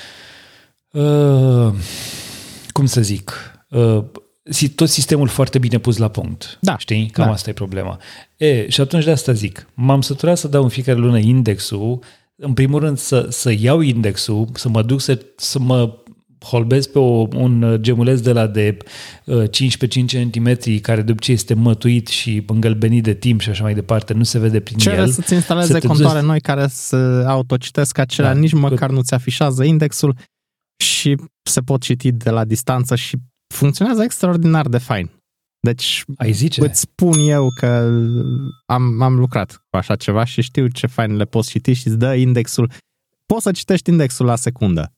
tot sistemul foarte bine pus la punct. Da. Știi? Cam asta e problema. Și atunci de asta zic. M-am săturat să dau în fiecare lună indexul. În primul rând să iau indexul, să mă duc să mă holbez pe un gemuleț de la de 15 cm care de obicei este mătuit și îngălbenit de timp și așa mai departe. Nu se vede prin el. Cere să-ți instaleze contoare noi care să autocitesc acelea, nici măcar nu ți afișează indexul și se pot citi de la distanță și funcționează extraordinar de fain. Deci îți spun eu că am lucrat cu așa ceva și știu ce fain le poți citi și îți dă indexul. Poți să citești indexul la secundă.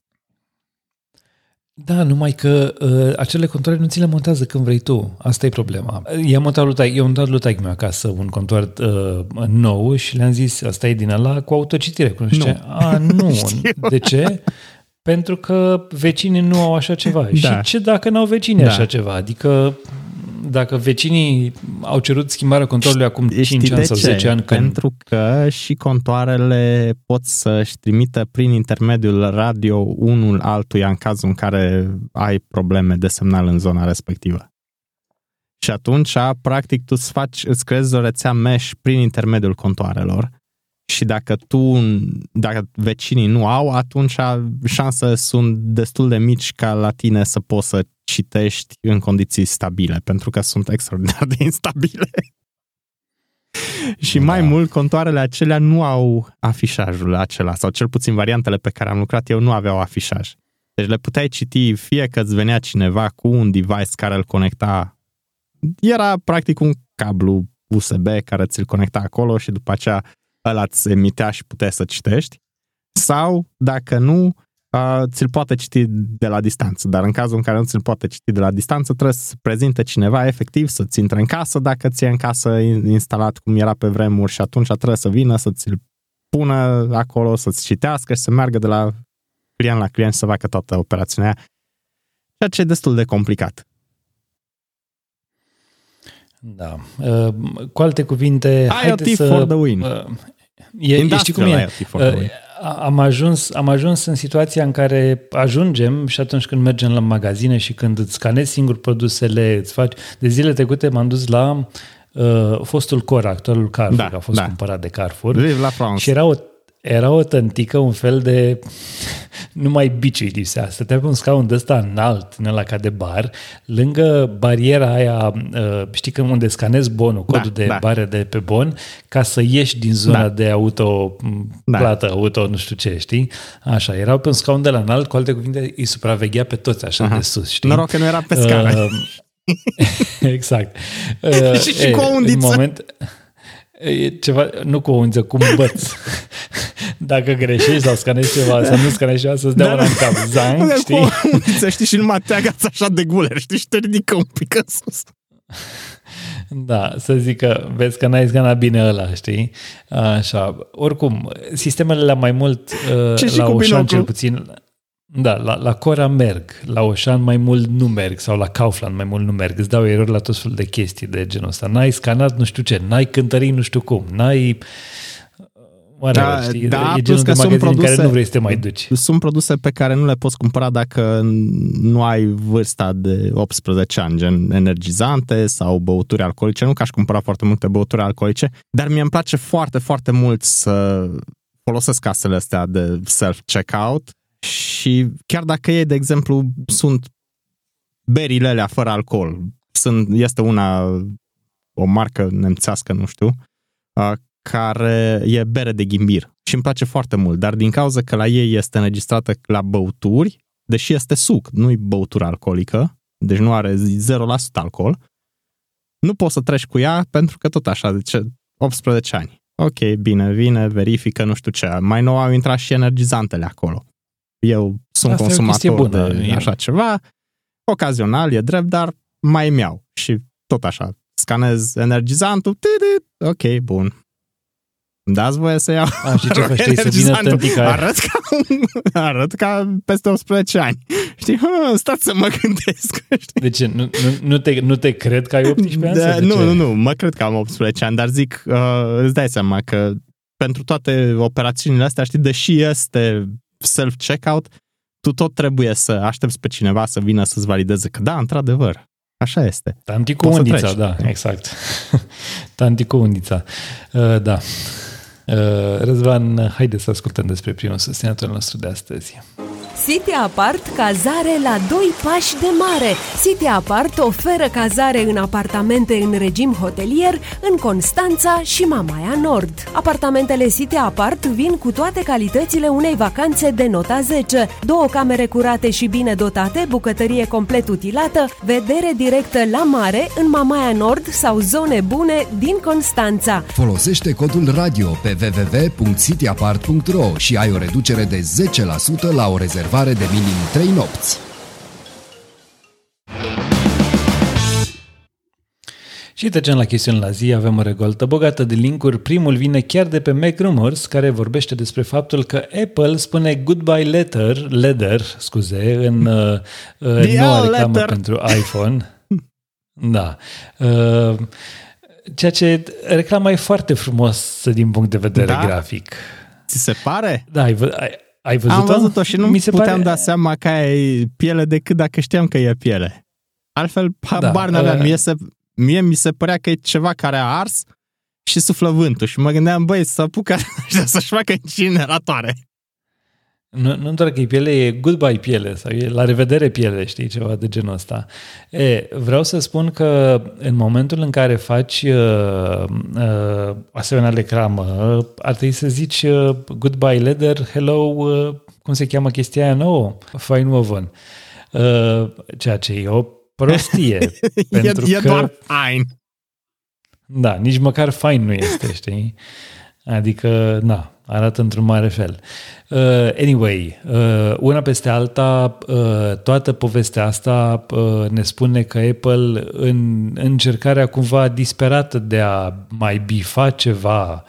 Da, numai că acele contoare nu ți le montează când vrei tu. Asta e problema. Eu am montat lui taică-meu acasă un contoar nou și le-am zis, asta e din ăla cu autocitire. Nu. De ce? Pentru că vecinii nu au așa ceva. Da. Și ce dacă n-au vecinii așa ceva? Adică dacă vecinii au cerut schimbarea contoarului acum 5 ani sau 10 ani... Pentru că și contoarele pot să-și trimită prin intermediul radio unul altuia în cazul în care ai probleme de semnal în zona respectivă. Și atunci, practic, tu îți creezi o rețea mesh prin intermediul contoarelor. Și dacă vecinii nu au, atunci șansele sunt destul de mici ca la tine să poți să citești în condiții stabile, pentru că sunt extraordinar de instabile. Și mai mult, contoarele acelea nu au afișajul acela, sau cel puțin variantele pe care am lucrat eu nu aveau afișaj. Deci le puteai citi fie că îți venea cineva cu un device care îl conecta. Era practic un cablu USB care ți-l conecta acolo și după aceea ăla îți emitea și puteai să citești. Sau, dacă nu, ți-l poate citi de la distanță. Dar în cazul în care nu ți-l poate citi de la distanță, trebuie să prezinte cineva efectiv să-ți intre în casă, dacă ți-e în casă instalat cum era pe vremuri, și atunci trebuie să vină să ți-l pună acolo, să-ți citească și să meargă de la client la client să facă toată operațiunea aia. Ceea ce e destul de complicat. Da. Cu alte cuvinte, IoT for the win. Știi cum e? Am ajuns în situația în care ajungem și atunci când mergem la magazine și când îți scanezi singur produsele, îți faci... De zile trecute m-am dus la fostul Cora, actualul Carrefour, că a fost cumpărat de Carrefour. Și era o tântică, un fel de... numai biciui lipsea. Stătea pe un scaun de ăsta înalt, în ăla ca de bar, lângă bariera aia, știi că unde scanezi bonul, codul de bare de pe bon, ca să ieși din zona de auto, plată auto, nu știu ce, știi? Așa, erau pe un scaun de la înalt, cu alte cuvinte, îi supraveghea pe toți așa de sus, știi? Noroc că nu era pe scară. Exact. Și cu o undiță. În moment... E ceva, nu cu o undiță, cu un băț. Dacă greșești sau scanezi ceva, să nu scanezi ceva, să-ți dea una în cap. Zang, știi? Cu o undiță, știi, și numai te agați așa de guler, știi, și te ridică un pic în sus. Da, să zic că vezi că n-ai scanat bine ăla, știi? Așa. Oricum, sistemele la mai mult, la Auchan cel puțin... Da, la Cora merg, la Auchan mai mult nu merg, sau la Kaufland mai mult nu merg, îți dau erori la tot felul de chestii de genul ăsta. N-ai scanat nu știu ce, n-ai cântărit nu știu cum, n-ai... știi? E genul de magazin în care nu vrei să te mai duci. Sunt produse pe care nu le poți cumpăra dacă nu ai vârsta de 18 ani, gen energizante sau băuturi alcoolice. Nu că aș cumpăra foarte multe băuturi alcoolice, dar mie îmi place foarte, foarte mult să folosesc casele astea de self-checkout. Și chiar dacă e, de exemplu, sunt berile alea fără alcool, este o marcă nemțească, nu știu, care e bere de ghimbir și îmi place foarte mult, dar din cauza că la ei este înregistrată la băuturi, deși este suc, nu-i băutură alcoolică, deci nu are 0% alcool, nu poți să treci cu ea pentru că tot așa, zice 18 ani. Ok, bine, vine, verifică, nu știu ce. Mai nou au intrat și energizantele acolo. Eu sunt consumator de așa ceva, ocazional, e drept, dar mai mi-au. Și tot așa, scanez energizantul, ok, bun. Îmi dați voie să iau și ce faci, să vină tântica? Arăt ca peste 18 ani. Știi, stați să mă gândesc. De ce? Nu te cred că ai 18 ani? Nu, mă cred că am 18 ani, dar zic, îți dai seama că pentru toate operațiunile astea, știi, deși este self-checkout, tu tot trebuie să aștepți pe cineva să vină să-ți valideze că da, într-adevăr, așa este. Tanti cu undița, da, exact. Tanti cu undița. Da. Răzvan, haide să ascultăm despre primul susținător nostru de astăzi. City Apart, cazare la 2 pași de mare. City Apart oferă cazare în apartamente în regim hotelier în Constanța și Mamaia Nord. Apartamentele City Apart vin cu toate calitățile unei vacanțe de nota 10. 2 camere curate și bine dotate, bucătărie complet utilată, vedere directă la mare în Mamaia Nord sau zone bune din Constanța. Folosește codul radio pe www.cityapart.ro și ai o reducere de 10% la o rezervare de minim 3 nopți. Și trecem la chestiuni la zi, avem o recoltă bogată de linkuri. Primul vine chiar de pe Mac Rumors, care vorbește despre faptul că Apple spune goodbye leather, în noua reclamă pentru iPhone. Da. Ceea ce reclama e foarte frumos din punct de vedere grafic. Ți se pare? Da, ai văzut-o? Am văzut-o și nu puteam da seama că e piele decât dacă știam că e piele. Altfel, habar n-aveam. Mie mi se părea că e ceva care a ars și suflă vântul. Și mă gândeam, băi, să apucă să-și facă incineratoare. Nu doar că e piele, e goodbye piele sau e la revedere piele, știi, ceva de genul ăsta. Vreau să spun că în momentul în care faci asemenea reclamă, ar trebui să zici goodbye leather, hello, cum se cheamă chestia aia nouă? Fine woven. Ceea ce e o prostie. pentru e doar fine. Da, nici măcar fine nu este, știi? Adică, arată într-un mare fel. Anyway, una peste alta, toată povestea asta ne spune că Apple, în încercarea cumva disperată de a mai bifa ceva,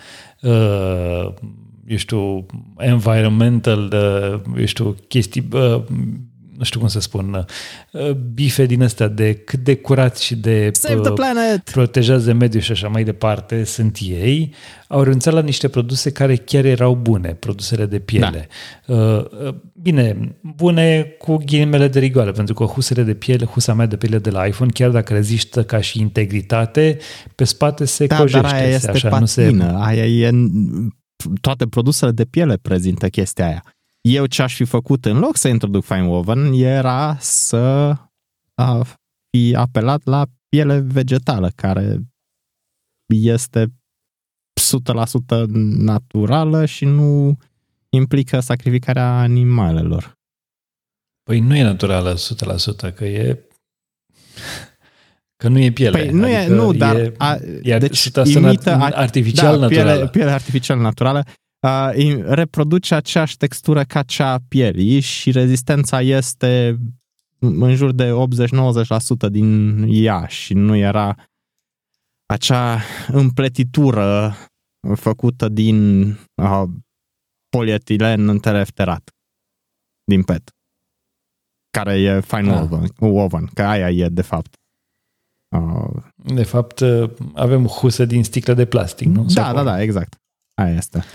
environmental, chestii, nu știu cum să spun, bife din astea de cât de curați și de protejează mediul și așa mai departe sunt ei, au renunțat la niște produse care chiar erau bune, produsele de piele. Da. Bine, bune cu ghilimele de rigoare, pentru că husa mea de piele de la iPhone, chiar dacă rezistă ca și integritate, pe spate se cojește. Dar aia este patină, aia e... Toate produsele de piele prezintă chestia aia. Eu ce aș fi făcut în loc să introduc fine woven era să fi apelat la piele vegetală, care este 100% naturală și nu implică sacrificarea animalelor. Păi nu e naturală 100%, că nu e piele. Păi nu adică nu, dar deci imită artificial naturală. Piele artificial naturală. Reproduce aceeași textură ca cea a pielii și rezistența este în jur de 80-90% din ea și nu era acea împletitură făcută din polietilen terefterat din PET, care e fine woven, că aia e de fapt. De fapt avem husă din sticlă de plastic, nu? Da, exact. Aia este.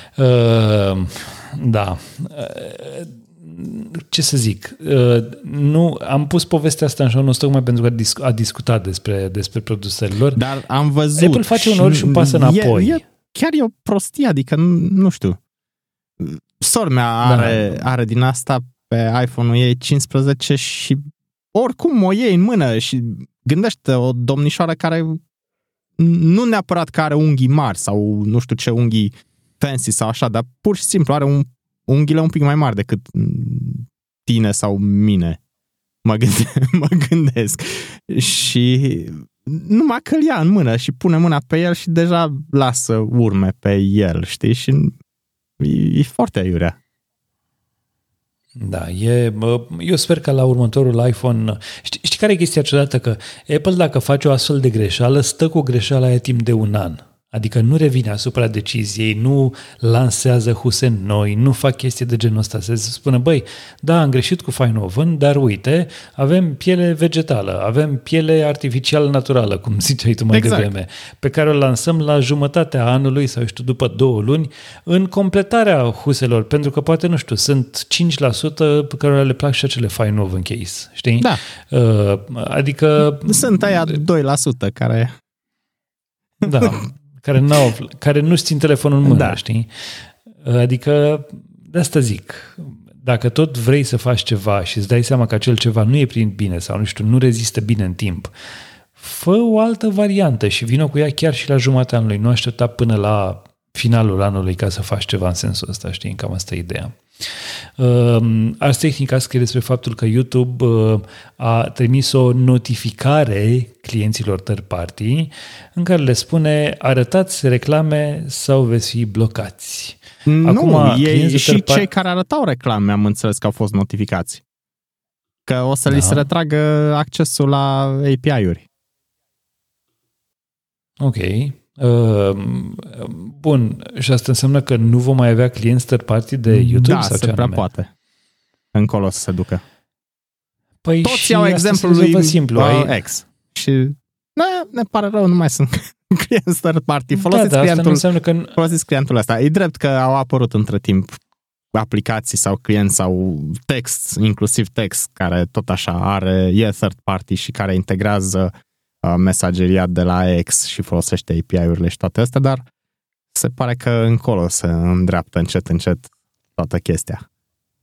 Da. Ce să zic? Nu, am pus povestea asta în show notes tocmai pentru că a discutat despre produsele lor. Dar am văzut. Apple face uneori și un pas înapoi. Chiar e o prostie, adică nu știu. Sora mea are din asta pe iPhone-ul ei 15 și oricum o iei în mână și gândește o domnișoară care nu neapărat că are unghii mari sau nu știu ce unghii fancy sau așa, dar pur și simplu are unghiile un pic mai mari decât tine sau mine. Mă gândesc. Și numai că îl ia în mână și pune mâna pe el și deja lasă urme pe el, știi? Și e foarte aiurea. Da, eu sper că la următorul iPhone... Știi care e chestia ciudată? Că Apple, dacă face o astfel de greșeală, stă cu greșeala aia timp de un an. Adică nu revine asupra deciziei, nu lansează huse noi, nu fac chestii de genul ăsta. Se spune, băi, da, am greșit cu fine woven, dar uite, avem piele vegetală, avem piele artificial naturală, cum ziceai tu mai devreme, pe care o lansăm la jumătatea anului sau, după 2 luni, în completarea huselor, pentru că poate, nu știu, sunt 5% pe care le plac și acele fine woven case, știi? Da. Adică... Sunt aia 2% care... Da, care nu-și țin telefonul în mână, știi? Adică, de asta zic, dacă tot vrei să faci ceva și îți dai seama că acel ceva nu e prin bine sau, nu rezistă bine în timp, fă o altă variantă și vină cu ea chiar și la jumătatea anului. Nu aștepta până la finalul anului ca să faci ceva în sensul ăsta, știi? Cam asta e ideea. Ars Technica scrie despre faptul că YouTube a trimis o notificare clienților third party în care le spune arătați reclame sau veți fi blocați. Acum, și cei care arătau reclame am înțeles că au fost notificați. Că o să li se retragă accesul la API-uri. Ok. Bun, și asta înseamnă că nu vom mai avea clienți third party de YouTube? Da, sau se prea poate. Încolo să se ducă. Păi toți iau exemplul lui simplu, X. Și ne pare rău, nu mai sunt clienți third party. Folosiți clientul ăsta. E drept că au apărut între timp aplicații sau clienți sau text, inclusiv text, care tot așa e third party și care integrează mesageria de la X și folosește API-urile și toate astea, dar se pare că încolo se îndreaptă încet toată chestia.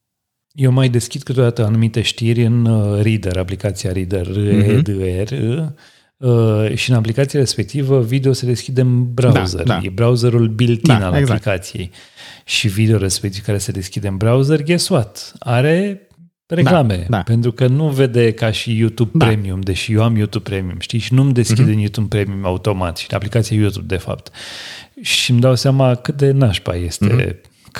Eu mai deschid câteodată anumite știri în Reader, aplicația Reader, și în aplicația respectivă video se deschide în browser. Da. E browserul built-in al aplicației. Și video respectiv care se deschide în browser, guess what? Are reclame. Da. Pentru că nu vede ca și YouTube Premium, deși eu am YouTube Premium, știi? Și nu-mi deschide în YouTube Premium automat și în aplicația YouTube, de fapt. Și îmi dau seama cât de nașpa este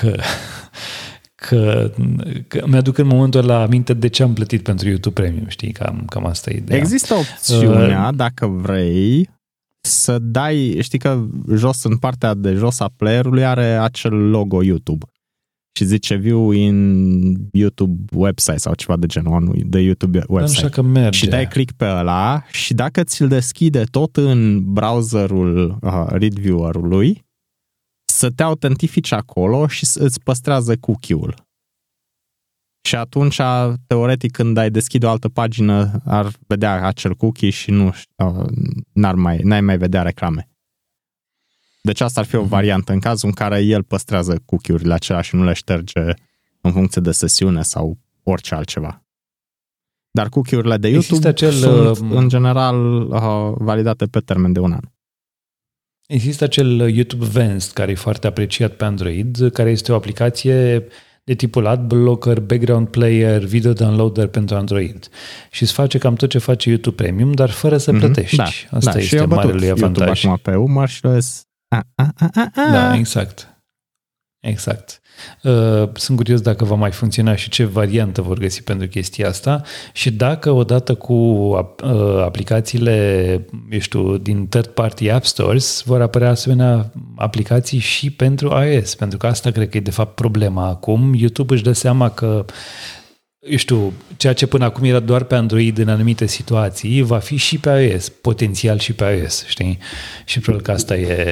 că mi-aduc în momentul ăla aminte de ce am plătit pentru YouTube Premium, știi? Cam asta e ideea. Există opțiunea, dacă vrei, să dai, știi că jos, în partea de jos a player-ului are acel logo YouTube și zice view in YouTube website sau ceva de genul, de YouTube website. Că merge. Și dai click pe ăla și dacă ți-l deschide tot în browserul Read Viewer-ului, să te autentifici acolo și îți păstrează cookie-ul. Și atunci, teoretic, când ai deschide o altă pagină, ar vedea acel cookie și n-ai mai vedea reclame. Deci asta ar fi o variantă în cazul în care el păstrează cookie-urile acelea și nu le șterge în funcție de sesiune sau orice altceva. Dar cookie-urile de YouTube sunt, în general, validate pe termen de 1 an. Există acel YouTube Vanced, care e foarte apreciat pe Android, care este o aplicație de tipul Adblocker, Background Player, Video Downloader pentru Android. Și îți face cam tot ce face YouTube Premium, dar fără să plătești. Asta este marele avantaj. YouTube acum pe umăr și Da, exact. Sunt curios dacă va mai funcționa și ce variantă vor găsi pentru chestia asta și dacă odată cu aplicațiile, din third-party app stores vor apărea asemenea aplicații și pentru iOS, pentru că asta cred că e de fapt problema acum. YouTube își dă seama că ceea ce până acum era doar pe Android în anumite situații, va fi și pe iOS, potențial și pe iOS, știi? Și probabil că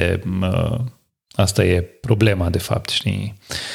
asta e problema, de fapt, știi?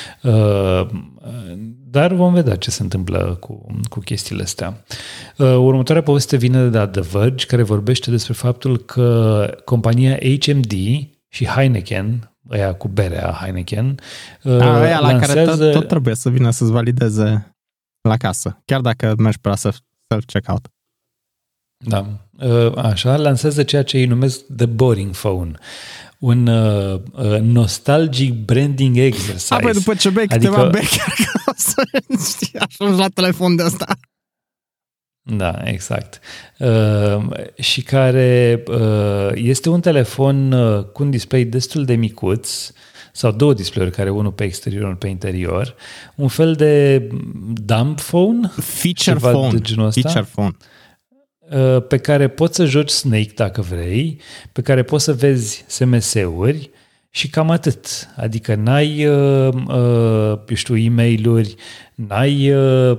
Dar vom vedea ce se întâmplă cu chestiile astea. Următoarea poveste vine de la The Verge, care vorbește despre faptul că compania HMD și Heineken, aia cu berea Heineken, aia la care tot trebuie să vină să-ți valideze la casă, chiar dacă mergi pe la self-checkout. Da. Așa, lansează ceea ce ei numesc The Boring Phone. Un nostalgic branding exercise. Apoi după ce bei câteva beri, chiar că o să ajungi la telefon de ăsta. Da, exact. Și care este un telefon cu un display destul de micuț, sau 2 display-uri, care unul pe exterior, unul pe interior. Un fel de dumb phone. Feature phone. Pe care poți să joci Snake dacă vrei, pe care poți să vezi SMS-uri și cam atât. Adică n-ai, e-mail-uri, n-ai,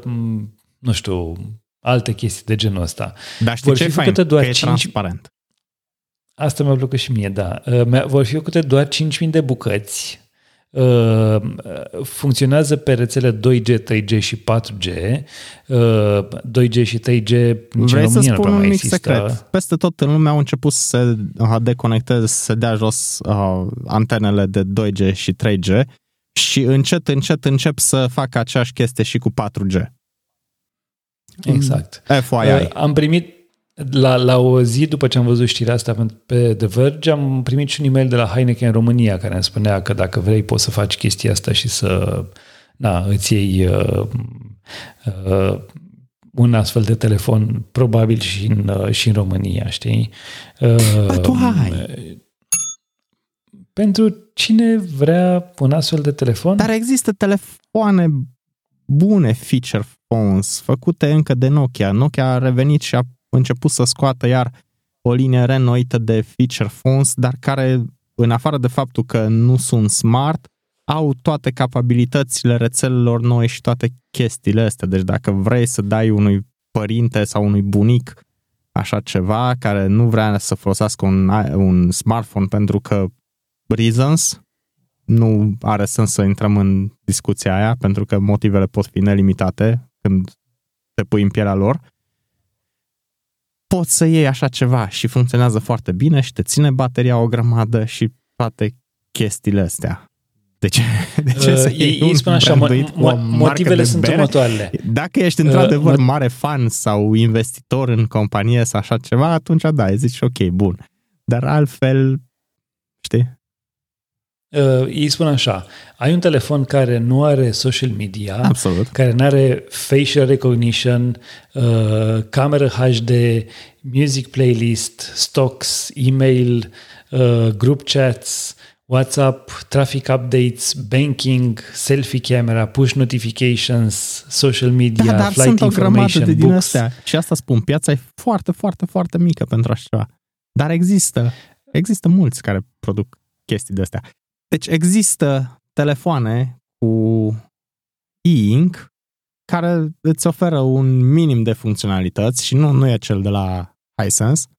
alte chestii de genul ăsta. Dar știi ce e fain? Că e transparent. Asta mi-a plăcut și mie, da. Vor fi făcute doar 5.000 de bucăți. Funcționează pe rețele 2G, 3G și 4G. 2G și 3G nici Vrei în România nu prea mai există. Secret? Peste tot în lume au început să se deconecteze, să se dea jos antenele de 2G și 3G și încet încep să facă aceeași chestie și cu 4G. Exact. FYI. Am primit la o zi după ce am văzut știrea asta pe The Verge, am primit și un e-mail de la Heineken în România care îmi spunea că dacă vrei poți să faci chestia asta și să îți iei un astfel de telefon, probabil și în România, știi? Tu hai! Pentru cine vrea un astfel de telefon? Dar există telefoane bune, feature phones, făcute încă de Nokia. Nokia a revenit și a început să scoată iar o linie reînnoită de feature phones, dar care, în afară de faptul că nu sunt smart, au toate capabilitățile rețelelor noi și toate chestiile astea. Deci dacă vrei să dai unui părinte sau unui bunic așa ceva, care nu vrea să folosească un smartphone pentru că reasons, nu are sens să intrăm în discuția aia, pentru că motivele pot fi nelimitate când te pui în pielea lor, poți să iei așa ceva și funcționează foarte bine și te ține bateria o grămadă și toate chestiile astea. De ce să ei spun așa, motivele sunt următoarele. Dacă ești într-adevăr mare fan sau investitor în companie sau așa ceva, atunci da, zici ok, bun. Dar altfel, știi? Ei spun așa, ai un telefon care nu are social media, absolut, care nu are facial recognition, cameră HD, music playlist, stocks, email, group chats, WhatsApp, traffic updates, banking, selfie camera, push notifications, social media, dar flight information, de books. Astea. Și asta spun, piața e foarte, foarte, foarte mică pentru așa ceva. Dar există mulți care produc chestii de astea. Deci există telefoane cu e-ink care îți oferă un minim de funcționalități și nu e cel de la Hisense.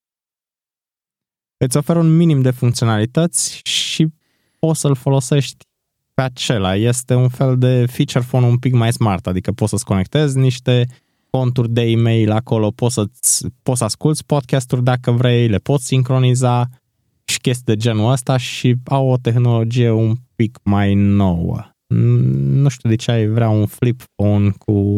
Îți oferă un minim de funcționalități și poți să-l folosești pe acela. Este un fel de feature phone un pic mai smart, adică poți să-ți conectezi niște conturi de e-mail acolo, poți să asculți podcasturi dacă vrei, le poți sincroniza și chestii de genul ăsta și au o tehnologie un pic mai nouă. Nu știu de ce ai vrea un flip phone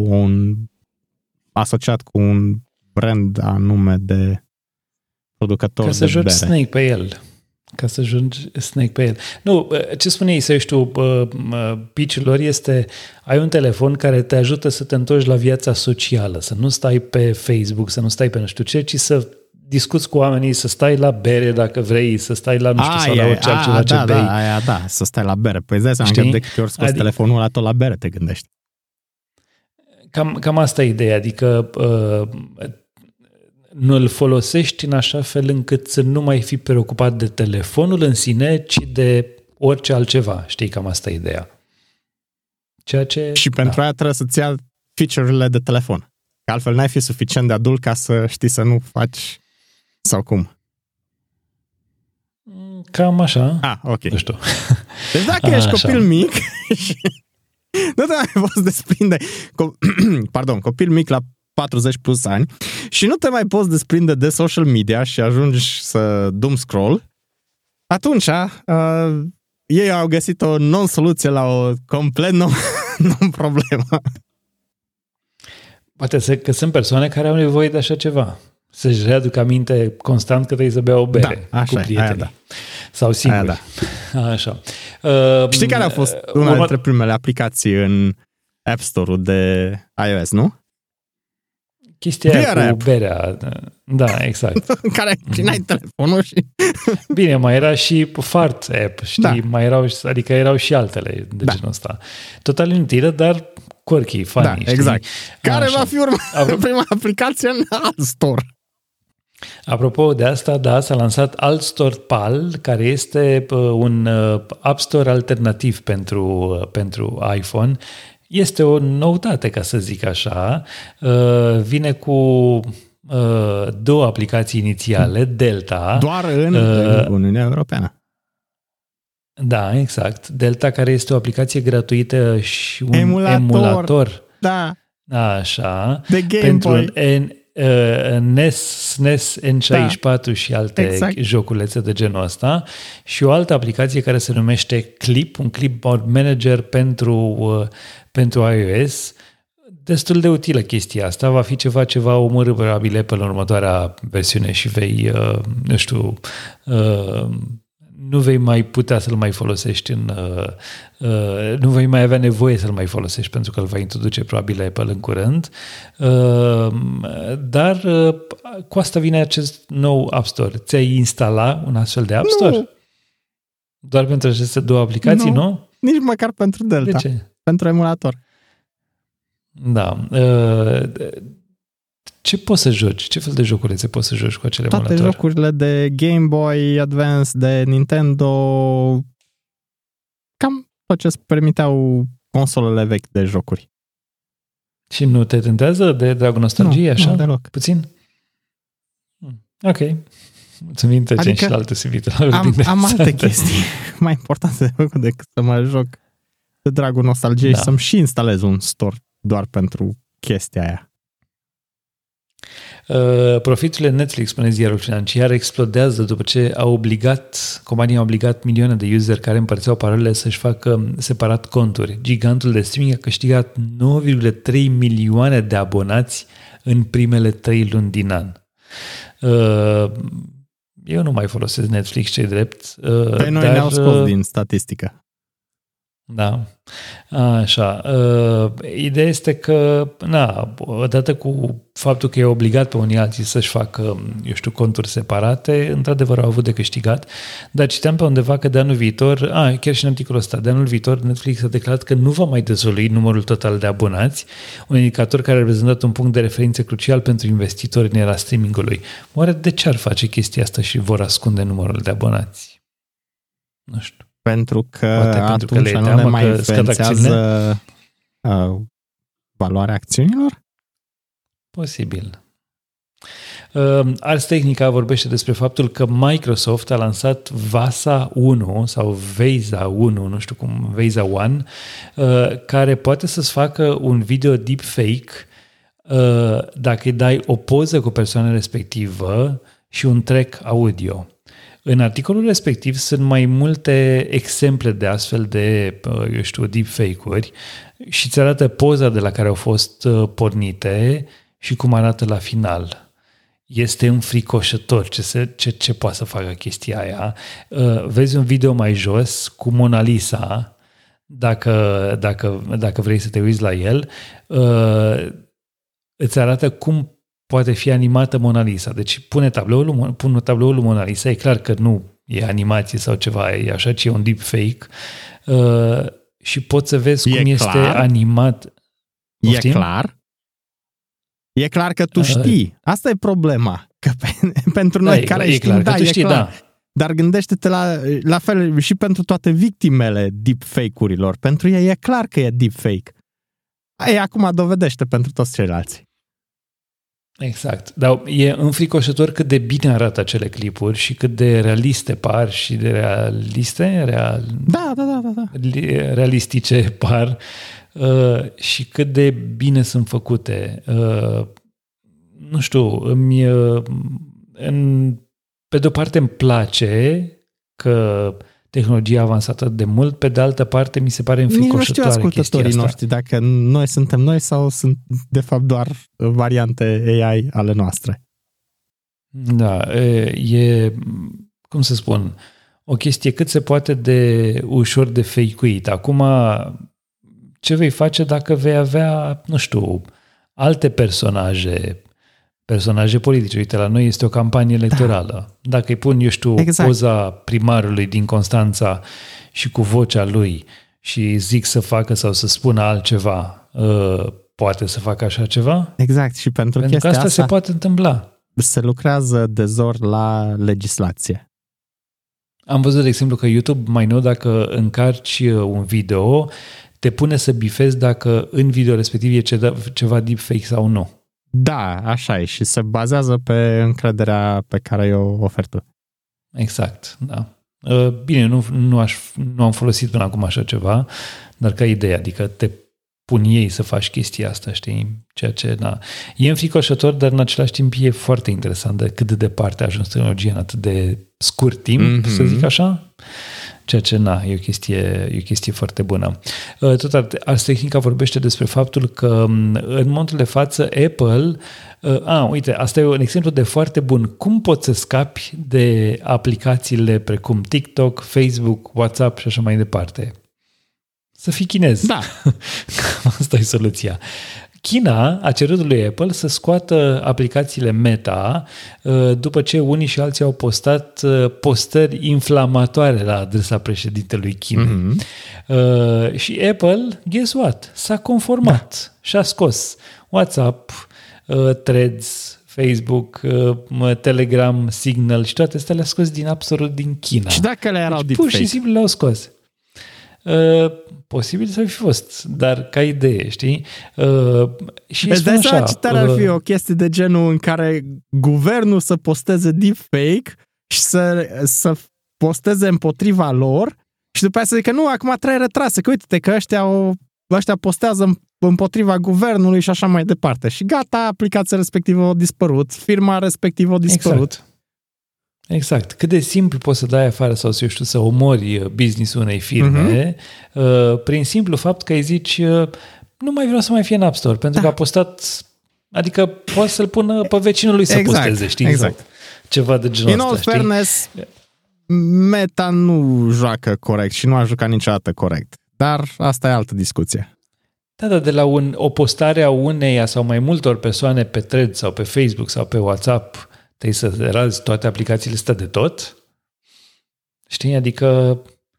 asociat cu un brand anume de producător de bere. Ca să joci Snake pe el. Ca să joci Snake pe el. Nu, ce spuneai să ești tu, pitch-ul lor este, ai un telefon care te ajută să te întorci la viața socială, să nu stai pe Facebook, să nu stai pe nu știu ce, ci să discuți cu oamenii, să stai la bere dacă vrei, să stai la nu știu sau la orice altceva ce bei. Da, să stai la bere. Păi îți dai seama că de câte ori scoți telefonul ăla, tot la bere te gândești. Cam asta e ideea, adică nu îl folosești în așa fel încât să nu mai fii preocupat de telefonul în sine, ci de orice altceva. Știi, cam asta e ideea. Ceea ce, și pentru aia trebuie să-ți ia feature-urile de telefon. Că altfel n-ai fi suficient de adult ca să știi să nu faci sau cum? Cam așa. Ok. Nu știu. Deci dacă ești copil mic nu te mai poți desprinde copil mic la 40 plus ani și nu te mai poți desprinde de social media și ajungi să doom scroll, atunci ei au găsit o non-soluție la o complet non-problemă. Poate că sunt persoane care au nevoie de așa ceva. Să-și readucă aminte constant că trebuie să bea o bere cu prietenii. Da. Sau singuri. Așa. Știi care a fost una dintre primele aplicații în App Store-ul de iOS, nu? Chestia aia cu berea. Da, exact. Care n-ai telefonul și... Bine, mai era și fart app, știi? Da. Mai erau, adică erau și altele de genul ăsta. Total inutilă, dar quirky, funny. Da, știi? Exact. Care va fi prima aplicație în App Store? Apropo de asta, da, s-a lansat AllStore Pal, care este un App Store alternativ pentru iPhone. Este o noutate, ca să zic așa. Vine cu două aplicații inițiale, Delta. Doar în Uniunea Europeană. Da, exact. Delta, care este o aplicație gratuită și un emulator. Da. Așa. De Game Boy. NES, SNES, N64 și alte joculețe de genul ăsta și o altă aplicație care se numește Clip, un clipboard manager pentru iOS. Destul de utilă chestia asta, va fi ce va omorî probabil Apple în următoarea versiune și vei, nu vei mai putea să-l mai folosești nu vei mai avea nevoie să-l mai folosești pentru că îl va introduce probabil Apple în curând. Dar cu asta vine acest nou App Store. Ți-ai instala un astfel de App Store? Nu. Doar pentru aceste două aplicații, nu? Nici măcar pentru Delta. De ce? Pentru emulator. Da. Ce poți să joci? Ce fel de joculețe poți să joci cu acele emulatoare? Toate jocurile de Game Boy Advance, de Nintendo, cam tot ce îți permiteau consolele vechi de jocuri. Și nu te tentează de dragul nostalgiei, așa? Nu, deloc. Puțin? Ok. Mulțumim, trecem și la alte subiecte. Am alte chestii mai importante de făcut decât să mă joc de dragul nostalgiei și să-mi și instalez un store doar pentru chestia aia. Profiturile Netflix, spune ziarul financiar, explodează după ce compania a obligat milioane de useri care împărțeau parolele să-și facă separat conturi. Gigantul de streaming a câștigat 9,3 milioane de abonați în primele 3 luni din an. Eu nu mai folosesc Netflix, ce-i drept. Pe noi ne-au scos din statistică. Da, așa. Ideea este că, odată cu faptul că e obligat pe unii alții să-și facă, conturi separate, într-adevăr au avut de câștigat, dar citeam pe undeva că de anul viitor, chiar și în articolul ăsta, de anul viitor Netflix a declarat că nu va mai dezvălui numărul total de abonați, un indicator care a reprezentat un punct de referință crucial pentru investitori în era streamingului. Oare de ce ar face chestia asta și vor ascunde numărul de abonați? Nu știu. Pentru că atunci nu le mai influențează valoarea acțiunilor? Posibil. Ars Technica vorbește despre faptul că Microsoft a lansat VASA 1 sau VESA 1, nu știu cum, VESA 1, care poate să-ți facă un video deepfake dacă îi dai o poză cu persoana respectivă și un track audio. În articolul respectiv sunt mai multe exemple de astfel de, deepfake-uri și îți arată poza de la care au fost pornite și cum arată la final. Este înfricoșător ce poate să facă chestia aia. Vezi un video mai jos cu Mona Lisa, dacă vrei să te uiți la el, îți arată cum poate fi animată Mona Lisa. Deci pune tabloul lui Mona Lisa, e clar că nu e animație sau ceva, e așa, ci e un deepfake și poți să vezi cum este animat. Poftim? E clar? E clar că tu știi. Asta e problema. Că pentru noi care știm, e clar. Da. Dar gândește-te la fel și pentru toate victimele deepfake-urilor. Pentru ei e clar că e deepfake. Acum dovedește pentru toți ceilalți. Exact. Dar e înfricoșător cât de bine arată acele clipuri și cât de realiste par și de realistice par și cât de bine sunt făcute. Nu știu, pe de o parte îmi place că tehnologia a avansat de mult, pe de altă parte mi se pare înfricoșătoare chestia asta. Nu știu ascultătorii noștri dacă noi suntem noi sau sunt de fapt doar variante AI ale noastre. Da, e, cum să spun, o chestie cât se poate de ușor de fake-uit. Acum, ce vei face dacă vei avea, nu știu, alte personaje politice. Uite, la noi este o campanie electorală. Da. Dacă îi pun, poza primarului din Constanța și cu vocea lui și zic să facă sau să spună altceva, poate să facă așa ceva? Exact. Și pentru că asta se poate întâmpla. Se lucrează de zor la legislație. Am văzut, de exemplu, că YouTube mai nou, dacă încarci un video, te pune să bifezi dacă în video respectiv e ceva deepfake sau nu. Da, așa e și se bazează pe încrederea pe care o oferi tu. Exact, da. Bine, nu am folosit până acum așa ceva, dar ca idee, adică te pun ei să faci chestia asta, știi? Ceea ce, e înfricoșător, dar în același timp e foarte interesant de cât de departe a ajuns tehnologia în atât de scurt timp, să zic așa. Ceea ce, e o chestie foarte bună. Tot Ars Technica vorbește despre faptul că în momentul de față Apple, uite, asta e un exemplu de foarte bun. Cum poți să scapi de aplicațiile precum TikTok, Facebook, WhatsApp și așa mai departe? Să fii chinez. Da. Asta e soluția. China a cerut lui Apple să scoată aplicațiile Meta după ce unii și alții au postat postări inflamatoare la adresa președintelui Chinei. Și Apple, guess what? S-a conformat și a scos WhatsApp, Threads, Facebook, Telegram, Signal și toate astea le-a scos din China. Și dacă le erau deepfake? Pur și simplu le-au scos. Posibil să fi fost, dar ca idee, știi? Și îți dai seama ce tare ar fi o chestie de genul în care guvernul să posteze deepfake și să posteze împotriva lor și după aia să zică, nu, acum trebuie retrase, că uite-te că ăștia postează împotriva guvernului și așa mai departe. Și gata, aplicația respectivă a dispărut, firma respectivă a dispărut. Exact. Cât de simplu poți să dai afară sau să omori business-ul unei firme prin simplu fapt că îi zici nu mai vreau să mai fie în App Store, pentru că a postat, adică poate să-l pună pe vecinul lui să posteze, știi? Exact. Sau ceva de genul ăsta, știi? In all fairness, Meta nu joacă corect și nu a jucat niciodată corect. Dar asta e altă discuție. Da, de la o postare a uneia sau mai multor persoane pe Threads sau pe Facebook sau pe WhatsApp trebuie să razi toate aplicațiile astea de tot? Știi? Adică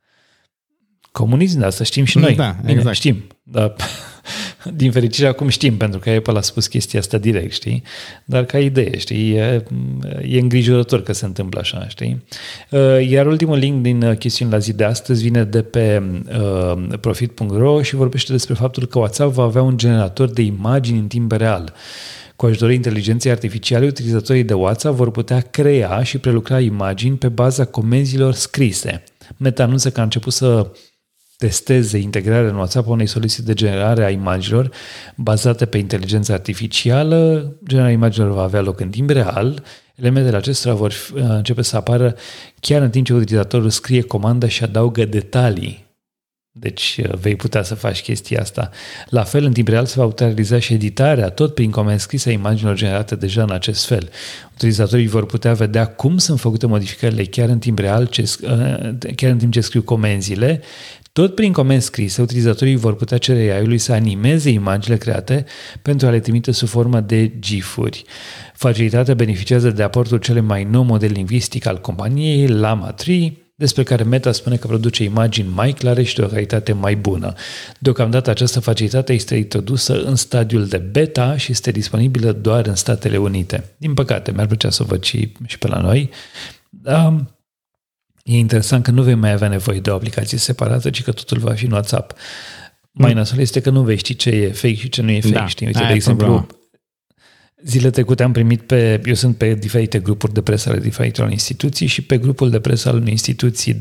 comunism, da, să știm și noi. Da, bine, exact. Știm, dar din fericire acum știm, pentru că Apple a spus chestia asta direct, știi? Dar ca idee, știi? E îngrijorător că se întâmplă așa, știi? Iar ultimul link din chestiuni la zi de astăzi vine de pe profit.ro și vorbește despre faptul că WhatsApp va avea un generator de imagini în timp real. Cu ajutorul inteligenței artificiale, utilizatorii de WhatsApp vor putea crea și prelucra imagini pe baza comenzilor scrise. Meta anunță că a început să testeze integrarea în WhatsApp a unei soluții de generare a imaginilor bazate pe inteligența artificială. Generarea imaginilor va avea loc în timp real. Elementele acestora vor începe să apară chiar în timp ce utilizatorul scrie comanda și adaugă detalii. Deci vei putea să faci chestia asta. La fel, în timp real se va putea realiza și editarea, tot prin comenzi scrise a imaginilor generate deja în acest fel. Utilizatorii vor putea vedea cum sunt făcute modificările chiar în timp real, chiar în timp ce scriu comenzile. Tot prin comenzi scrise, utilizatorii vor putea cere AI-ului să animeze imaginile create pentru a le trimite sub formă de GIF-uri. Facilitatea beneficiază de aportul cel mai nou model lingvistic al companiei, Llama 3, despre care Meta spune că produce imagini mai clare și de o calitate mai bună. Deocamdată această facilitate este introdusă în stadiul de beta și este disponibilă doar în Statele Unite. Din păcate, mi-ar plăcea să o văd și pe la noi. E interesant că nu vei mai avea nevoie de o aplicație separată, ci că totul va fi în WhatsApp. Mai nasol este că nu vei ști ce e fake și ce nu e fake. Știi? Uite, de exemplu, zile trecute am primit eu sunt pe diferite grupuri de presă ale diferitelor instituții și pe grupul de presă al unei instituții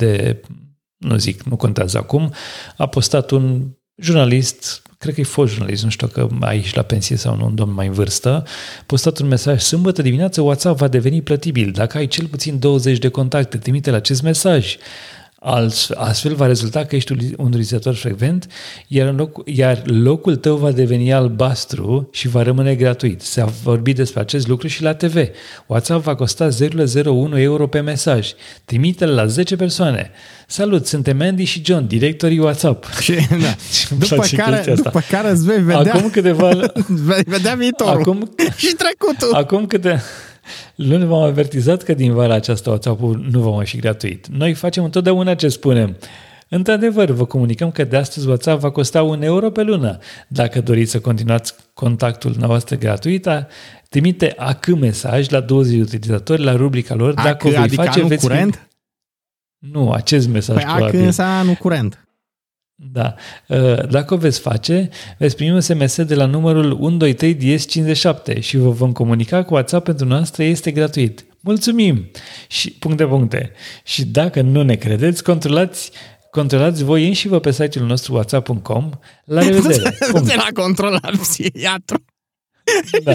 nu contează acum, a postat un jurnalist, cred că e fost jurnalist, nu știu că aici la pensie sau nu, un domn mai în vârstă, a postat un mesaj: sâmbătă dimineață WhatsApp va deveni plătibil. Dacă ai cel puțin 20 de contacte, trimite-l acest mesaj. Astfel va rezulta că ești un utilizator frecvent, iar locul tău va deveni albastru și va rămâne gratuit. S-a vorbit despre acest lucru și la TV. WhatsApp va costa 0,01 euro pe mesaj. Trimite-l la 10 persoane. Salut, suntem Andy și John, directorii WhatsApp. Și, da. după care îți vei vedea, vei vedea viitorul și trecutul. Acum câte luni v-am avertizat că din vara aceasta WhatsApp-ul nu va mai fi gratuit. Noi facem întotdeauna ce spunem. Într-adevăr, vă comunicăm că de astăzi WhatsApp va costa 1 euro pe lună. Dacă doriți să continuați contactul noastră gratuit, trimite mesaj la 20 de utilizatori la rubrica lor. Dacă o vei face, veți curent? Nu, acest mesaj probabil. înseamnă curent. Da. Dacă o veți face, veți primi un SMS de la numărul 123DS57 și vă vom comunica că WhatsApp pentru noastră este gratuit. Mulțumim! Și puncte. Și dacă nu ne credeți, controlați voi înși-vă pe site-ul nostru whatsapp.com. La revedere! Du-te la controlat psihiatru! Da.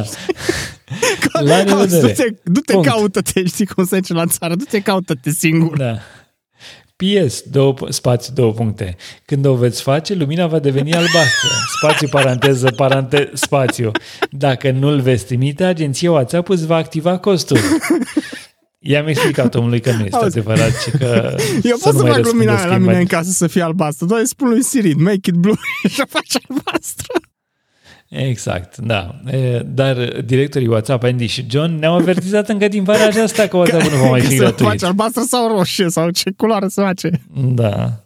La revedere! Du-te caută-te, știi cum se zice la țară, du-te caută-te singur! Da. PS, două puncte. Când o veți face, lumina va deveni albastră. Spațiu, paranteză, spațiu. Dacă nu-l veți trimite, agenția WhatsApp îți va activa costul. I-am explicat omului că nu este adevărat și că eu pot să fac lumina la mine în casă să fie albastră. Doar îi spun lui Siri, make it blue și o faci albastră. Exact, da. Dar directorii WhatsApp, Andy și John, ne-au avertizat încă din vara aceasta că WhatsApp nu va mai fi gratuit. Să faci albastră sau roșie sau ce culoare să face. Da.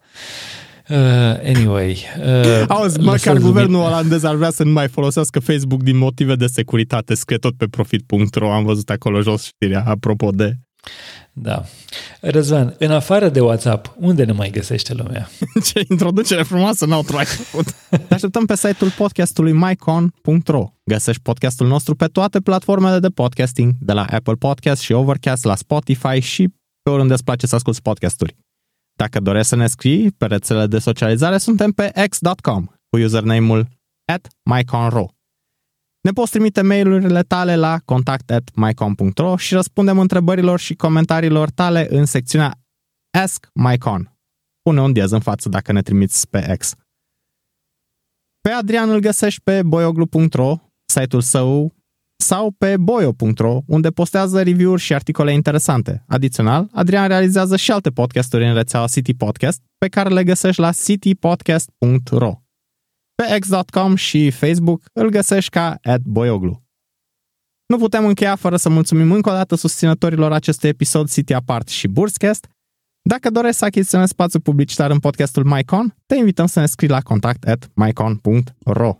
Anyway. Auzi, măcar guvernul olandez ar vrea să nu mai folosească Facebook din motive de securitate. Scrie tot pe profit.ro, am văzut acolo jos știrea, apropo de... Da. Răzvan, în afară de WhatsApp, unde ne mai găsește lumea? Ce introducere frumoasă n-au ai făcut. Ne așteptăm pe site-ul podcastului mycon.ro. Găsești podcastul nostru pe toate platformele de podcasting, de la Apple Podcast și Overcast, la Spotify și pe oriunde îți place să asculti podcasturi. Dacă dorești să ne scrii pe rețelele de socializare, suntem pe x.com cu username-ul @myconro. Ne poți trimite mail-urile tale la contact@mycon.ro și răspundem întrebărilor și comentariilor tale în secțiunea Ask MyCon. Pune un diez în față dacă ne trimiți pe X. Pe Adrian îl găsești pe boioglu.ro, site-ul său, sau pe boio.ro, unde postează review-uri și articole interesante. Adițional, Adrian realizează și alte podcasturi în rețeaua City Podcast, pe care le găsești la citypodcast.ro. Pe x.com și Facebook îl găsești ca @boioglu. Nu putem încheia fără să mulțumim încă o dată susținătorilor acestui episod City Apart și Burscast. Dacă dorești să achiziționezi spațiu publicitar în podcastul MyCon, te invităm să ne scrii la contact@mycon.ro.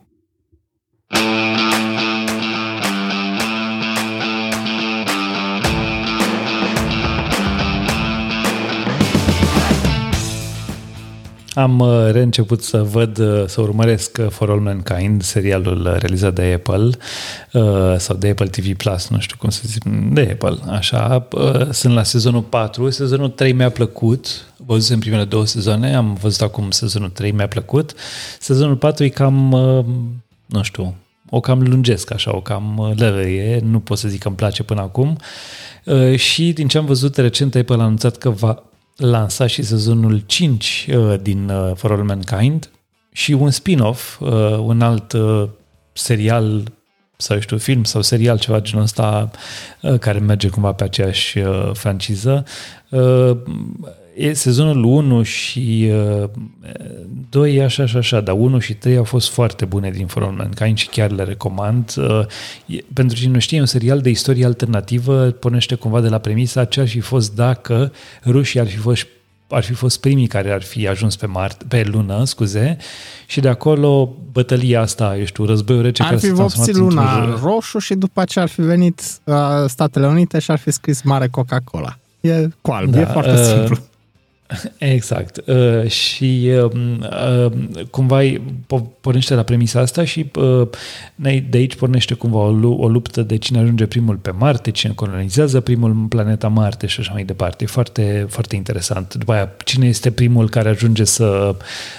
Am reînceput să văd, să urmăresc For All Mankind, serialul realizat de Apple sau de Apple TV Plus, nu știu cum să zic, de Apple, așa. Sunt la sezonul 4, sezonul 3 mi-a plăcut, văzusem primele 2 sezoane, am văzut acum sezonul 3, mi-a plăcut. Sezonul 4 e cam, nu știu, o cam lungesc așa, o cam lărăie, nu pot să zic că îmi place până acum. Și din ce am văzut recent, Apple a anunțat că va lansa și sezonul 5 din For All Mankind și un spin-off, un alt serial sau știu, film sau serial, ceva genul ăsta care merge cumva pe aceeași franciză. E sezonul 1 și 2 așa, dar 1 și 3 au fost foarte bune din For All Mankind și chiar le recomand. Pentru cine nu știe, e un serial de istorie alternativă, pornește cumva de la premisa ce ar fi fost dacă rușii ar fi fost primii care ar fi ajuns pe lună, și de acolo bătălia asta, războiul rece care s-a transformat într-un luna roșu și după aceea ar fi venit Statele Unite și ar fi scris mare Coca-Cola. E cu alb, e foarte simplu. Exact. Și cumva pornește la premisa asta și de aici pornește cumva o luptă de cine ajunge primul pe Marte, cine colonizează primul planeta Marte și așa mai departe. E foarte, foarte interesant. După aia, cine este primul care ajunge să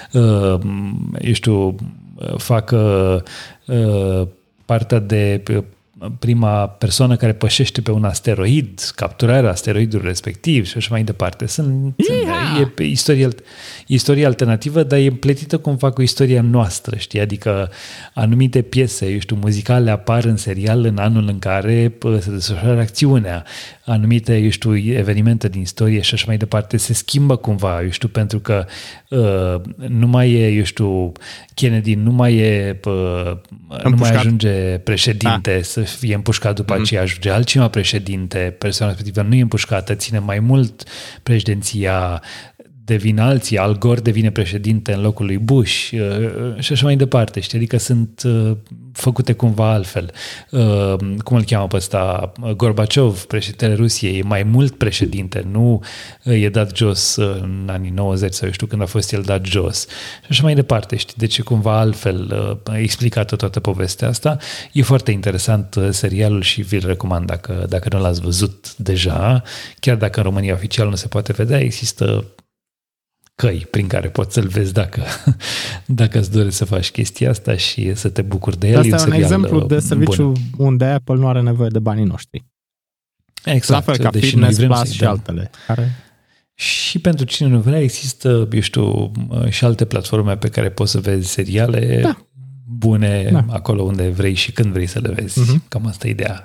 facă partea de prima persoană care pășește pe un asteroid, capturarea asteroidului respectiv și așa mai departe. E istorie alternativă, dar e împletită cumva cu istoria noastră, știi? Adică anumite piese, muzicale apar în serial în anul în care se desfășoară acțiunea. Anumite, evenimente din istorie și așa mai departe se schimbă cumva, pentru că nu mai e, Kennedy nu mai ajunge președinte să fie împușcat, după aceea ajunge altcineva președinte, persoana respectivă nu e împușcată, ține mai mult președinția, devin alții, Al Gore devine președinte în locul lui Bush și așa mai departe, știi? Adică sunt făcute cumva altfel. Cum îl cheamă pe ăsta? Gorbaciov, președintele Rusiei, e mai mult președinte, nu e dat jos în anii 90 sau când a fost el dat jos. Și așa mai departe, știi? Deci e cumva altfel explicată toată povestea asta. E foarte interesant serialul și vi-l recomand dacă nu l-ați văzut deja. Chiar dacă în România oficial nu se poate vedea, există căi prin care poți să-l vezi dacă îți dorești să faci chestia asta și să te bucuri de el. Asta e un exemplu de serviciu unde Apple nu are nevoie de banii noștri. Exact. La fel ca Fitness Plus și altele. Și pentru cine nu vrea, există, și alte platforme pe care poți să vezi seriale bune acolo unde vrei și când vrei să le vezi. Cam asta e ideea.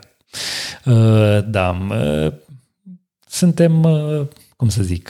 Suntem, cum să zic,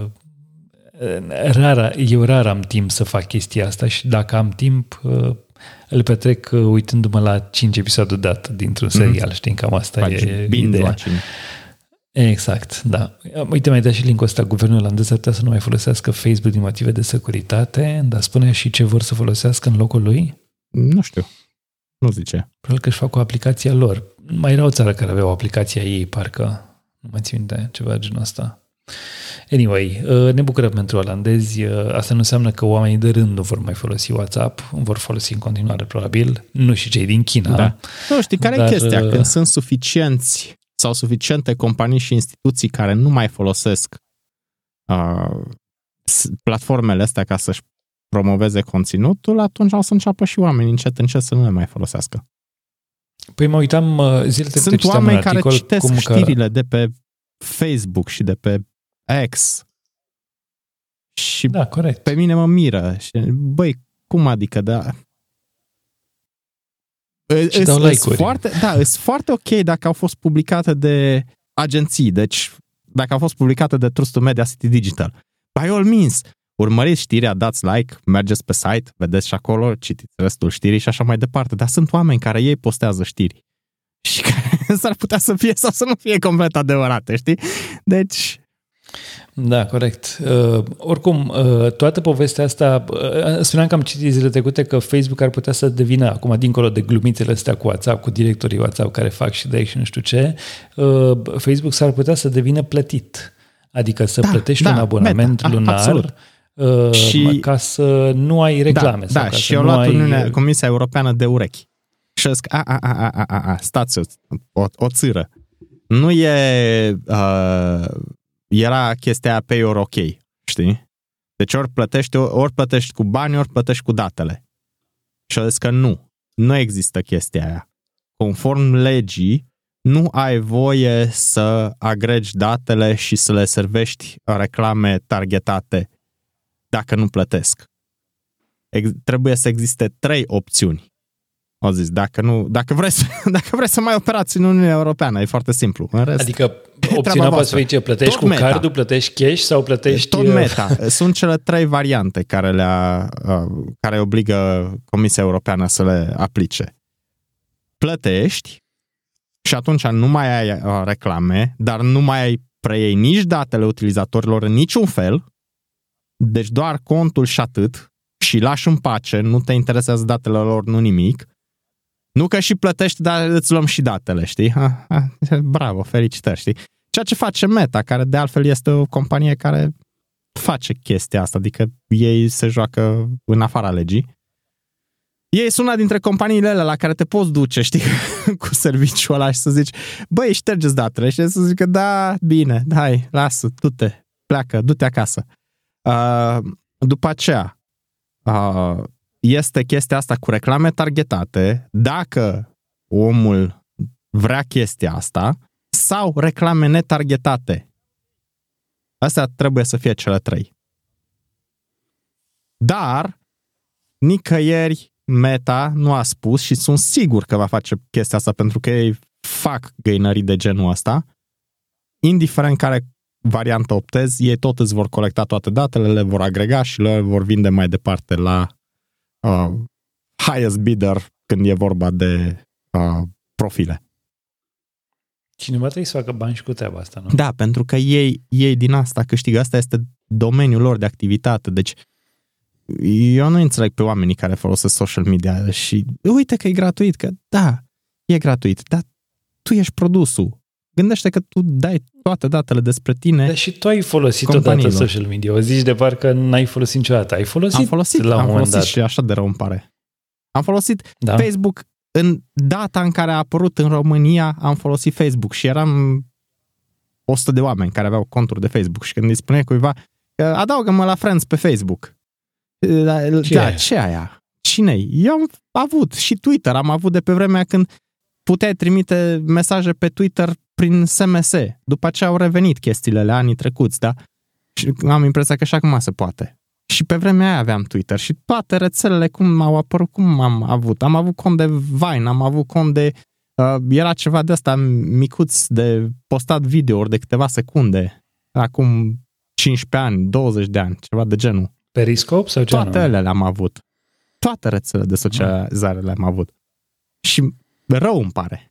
eu rar am timp să fac chestia asta și dacă am timp îl petrec uitându-mă la 5 episoade dată dintr-un serial, știi, cam asta e ideea. Exact, da. Uite, mai da și link-ul ăsta, guvernul olandez ar putea să nu mai folosească Facebook din motive de securitate, dar spune și ce vor să folosească în locul lui? Nu știu, nu zice. Probabil că își fac o aplicație a lor. Mai era o țară care avea o aplicație a ei, parcă, nu mai țin de ceva genul ăsta. Anyway, ne bucurăm pentru olandezi. Asta nu înseamnă că oamenii de rând nu vor mai folosi WhatsApp, vor folosi în continuare probabil, nu și cei din China. Da. Nu, știi care e chestia? Când sunt suficienți sau suficiente companii și instituții care nu mai folosesc platformele astea ca să-și promoveze conținutul, atunci o să înceapă și oamenii încet să nu le mai folosească. Păi mă uitam zilele trecute. Sunt oameni care citesc știrile de pe Facebook și de pe X. Și da, corect. Pe mine mă miră. Băi, cum adică, da? Sunt foarte ok dacă au fost publicate de agenții, deci dacă au fost publicate de Trustul Media City Digital. By all means, urmăriți știrea, dați like, mergeți pe site, vedeți și acolo, citiți restul știrii și așa mai departe. Dar sunt oameni care ei postează știri și care s-ar putea să fie sau să nu fie complet adevărate, știi? Deci... Da, corect. Oricum, toată povestea asta, spuneam că am citit zilele trecute că Facebook ar putea să devină, acum dincolo de glumițele astea cu WhatsApp, cu directorii WhatsApp care fac și de și nu știu ce, Facebook s-ar putea să devină plătit. Adică să plătești un abonament lunar și ca să nu ai reclame. Da, și eu luat Comisia Europeană de urechi. Și zic, stați o țâră. Nu e... era chestia aia pay or ok, știi? Deci ori plătești cu bani, ori plătești cu datele. Și eu zic că nu există chestia aia. Conform legii, nu ai voie să agregi datele și să le servești vreme targetate dacă nu plătesc. Trebuie să existe 3 opțiuni. Au zis, dacă vrei să mai operați în Uniunea Europeană, e foarte simplu. În rest, adică opțiunea poate să fie plătești cu cardul, plătești cash sau plătești... Tot meta. Sunt cele 3 variante care obligă Comisia Europeană să le aplice. Plătești și atunci nu mai ai reclame, dar nu mai preiei nici datele utilizatorilor în niciun fel, deci doar contul și atât, și lași în pace, nu te interesează datele lor, nu nimic. Nu că și plătești, dar îți luăm și datele, știi? Bravo, felicitări, știi? Ceea ce face Meta, care de altfel este o companie care face chestia asta, adică ei se joacă în afara legii. Ei sunt una dintre companiile alea la care te poți duce, știi, cu serviciul ăla și să zici, băi, ștergeți datele și să zică, da, bine, hai, lasă, du-te, pleacă, du-te acasă. După aceea, este chestia asta cu reclame targetate, dacă omul vrea chestia asta, sau reclame netargetate. Astea trebuie să fie cele 3. Dar nicăieri Meta nu a spus și sunt sigur că va face chestia asta pentru că ei fac găinării de genul ăsta. Indiferent care variantă optezi, ei tot îți vor colecta toate datele, le vor agrega și le vor vinde mai departe la highest bidder când e vorba de profile. Cineva trebuie să facă bani și cu treaba asta, nu? Da, pentru că ei din asta câștigă. Asta este domeniul lor de activitate. Deci eu nu înțeleg pe oamenii care folosesc social media și uite că e gratuit, că da, e gratuit, dar tu ești produsul. Gândește că tu dai toate datele despre tine. Dar și tu ai folosit odată social media. O zici de parcă n-ai folosit niciodată. Ai folosit? Am folosit și așa de rău îmi pare. Am folosit Facebook în data în care a apărut în România, am folosit Facebook și eram 100 de oameni care aveau conturi de Facebook și când îi spune cuiva, adaugă-mă la Friends pe Facebook. Ce aia? Cine-i? Eu am avut și Twitter, am avut de pe vremea când puteai trimite mesaje pe Twitter prin SMS. După ce au revenit chestiile la anii trecuți, da? Și am impresia că și acum se poate. Și pe vremea aia aveam Twitter și toate rețelele cum au apărut, cum am avut. Am avut cont de Vine, am avut cont de... era ceva de asta micuț de postat videouri de câteva secunde. Acum 15 ani, 20 de ani, ceva de genul. Periscope sau ce? Toate ele le-am avut. Toate rețelele de socializare le-am avut. Și rău îmi pare.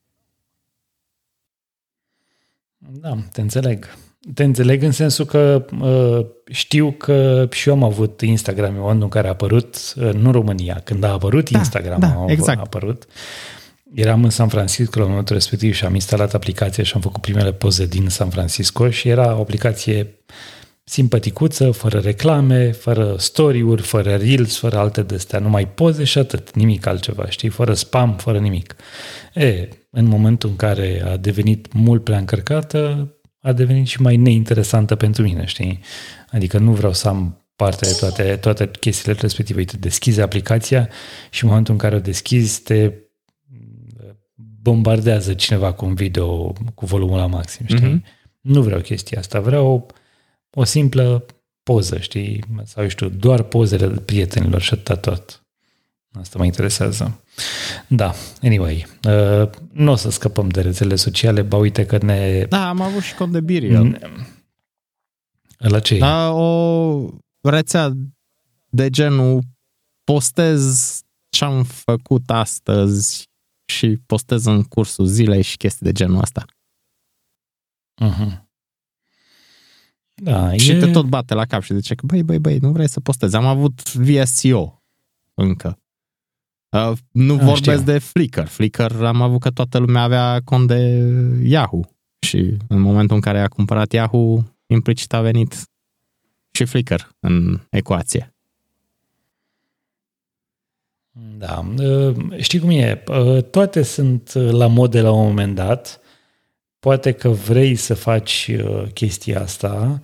Da, te înțeleg. Te înțeleg în sensul că știu că și eu am avut Instagram în momentul în care a apărut, nu România, când a apărut Instagram a apărut. Eram în San Francisco la momentul respectiv și am instalat aplicația și am făcut primele poze din San Francisco și era o aplicație simpaticuță, fără reclame, fără story-uri, fără reels, fără alte de-astea, numai poze și atât, nimic altceva, știi, fără spam, fără nimic. În momentul în care a devenit mult prea încărcată, a devenit și mai neinteresantă pentru mine, știi? Adică nu vreau să am parte de toate chestiile respective. Uite, deschizi aplicația și în momentul în care o deschizi te bombardează cineva cu un video cu volumul la maxim, știi? Mm-hmm. Nu vreau chestia asta, vreau o simplă poză, știi? Sau știu, doar pozele prietenilor și atâta tot. Asta mă interesează. Da, anyway, nu o să scăpăm de rețelele sociale, ba uite că ne... Da, am avut și cont de Birion. La ce? Da, o rețea de genul postez ce-am făcut astăzi și postez în cursul zilei și chestii de genul ăsta. Uh-huh. Da, și te tot bate la cap și zice că băi, nu vrei să postezi. Am avut VSCO încă. Nu vorbesc de Flickr. Flickr am avut că toată lumea avea cont de Yahoo și în momentul în care a cumpărat Yahoo, implicit a venit și Flickr în ecuație. Da, știi cum e? Toate sunt la modă la un moment dat. Poate că vrei să faci chestia asta,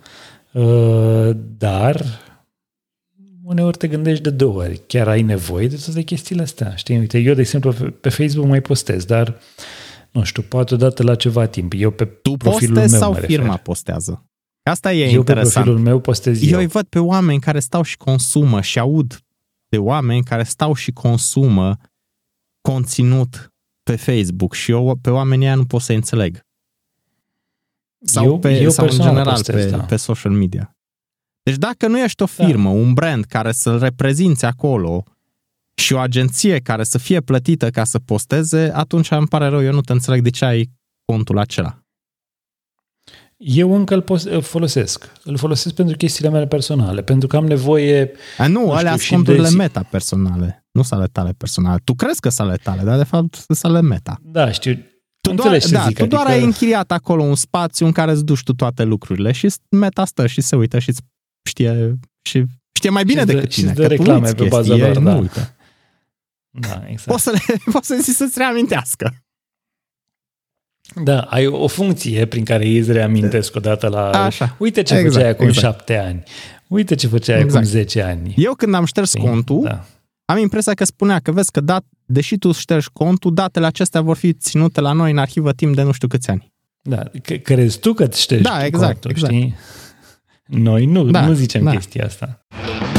dar uneori te gândești de 2 ori. Chiar ai nevoie de toate chestiile astea. Știi? Uite, eu, de exemplu, pe Facebook mai postez, dar nu știu, poate odată la ceva timp. Eu pe profilul meu sau firma postează? Asta e interesant. Eu pe profilul meu postez eu. Eu îi văd pe oameni care stau și consumă și aud de oameni care stau și consumă conținut pe Facebook și eu pe oamenii ăia nu pot să înțeleg. Sau în general postez, pe social media. Deci dacă nu ești o firmă, un brand care să-l reprezinți acolo și o agenție care să fie plătită ca să posteze, atunci îmi pare rău, eu nu te înțeleg de ce ai contul acela. Eu încă îl folosesc. Îl folosesc pentru chestiile mele personale, pentru că am nevoie... alea sunt conturile meta personale, nu sunt ale tale personale. Tu crezi că sunt ale tale, dar de fapt sunt ale meta. Da, știu. Tu doar ai închiriat acolo un spațiu în care îți duci tu toate lucrurile și meta stă și se uită și știe mai bine decât tine. Și dă reclame pe baza lor, da. Uită. Da, exact. Poți să zici să-ți reamintească. Da, ai o funcție prin care ei îți reamintesc odată la... Așa. Uite ce făceai acum 7 ani. Uite ce făceai acum 10 ani. Eu când am șters contul, am impresia că spunea că vezi că deși tu ștergi contul, datele acestea vor fi ținute la noi în arhivă timp de nu știu câți ani. Da, crezi tu că îți ștergi contul, știi? Noi nu zicem chestia asta.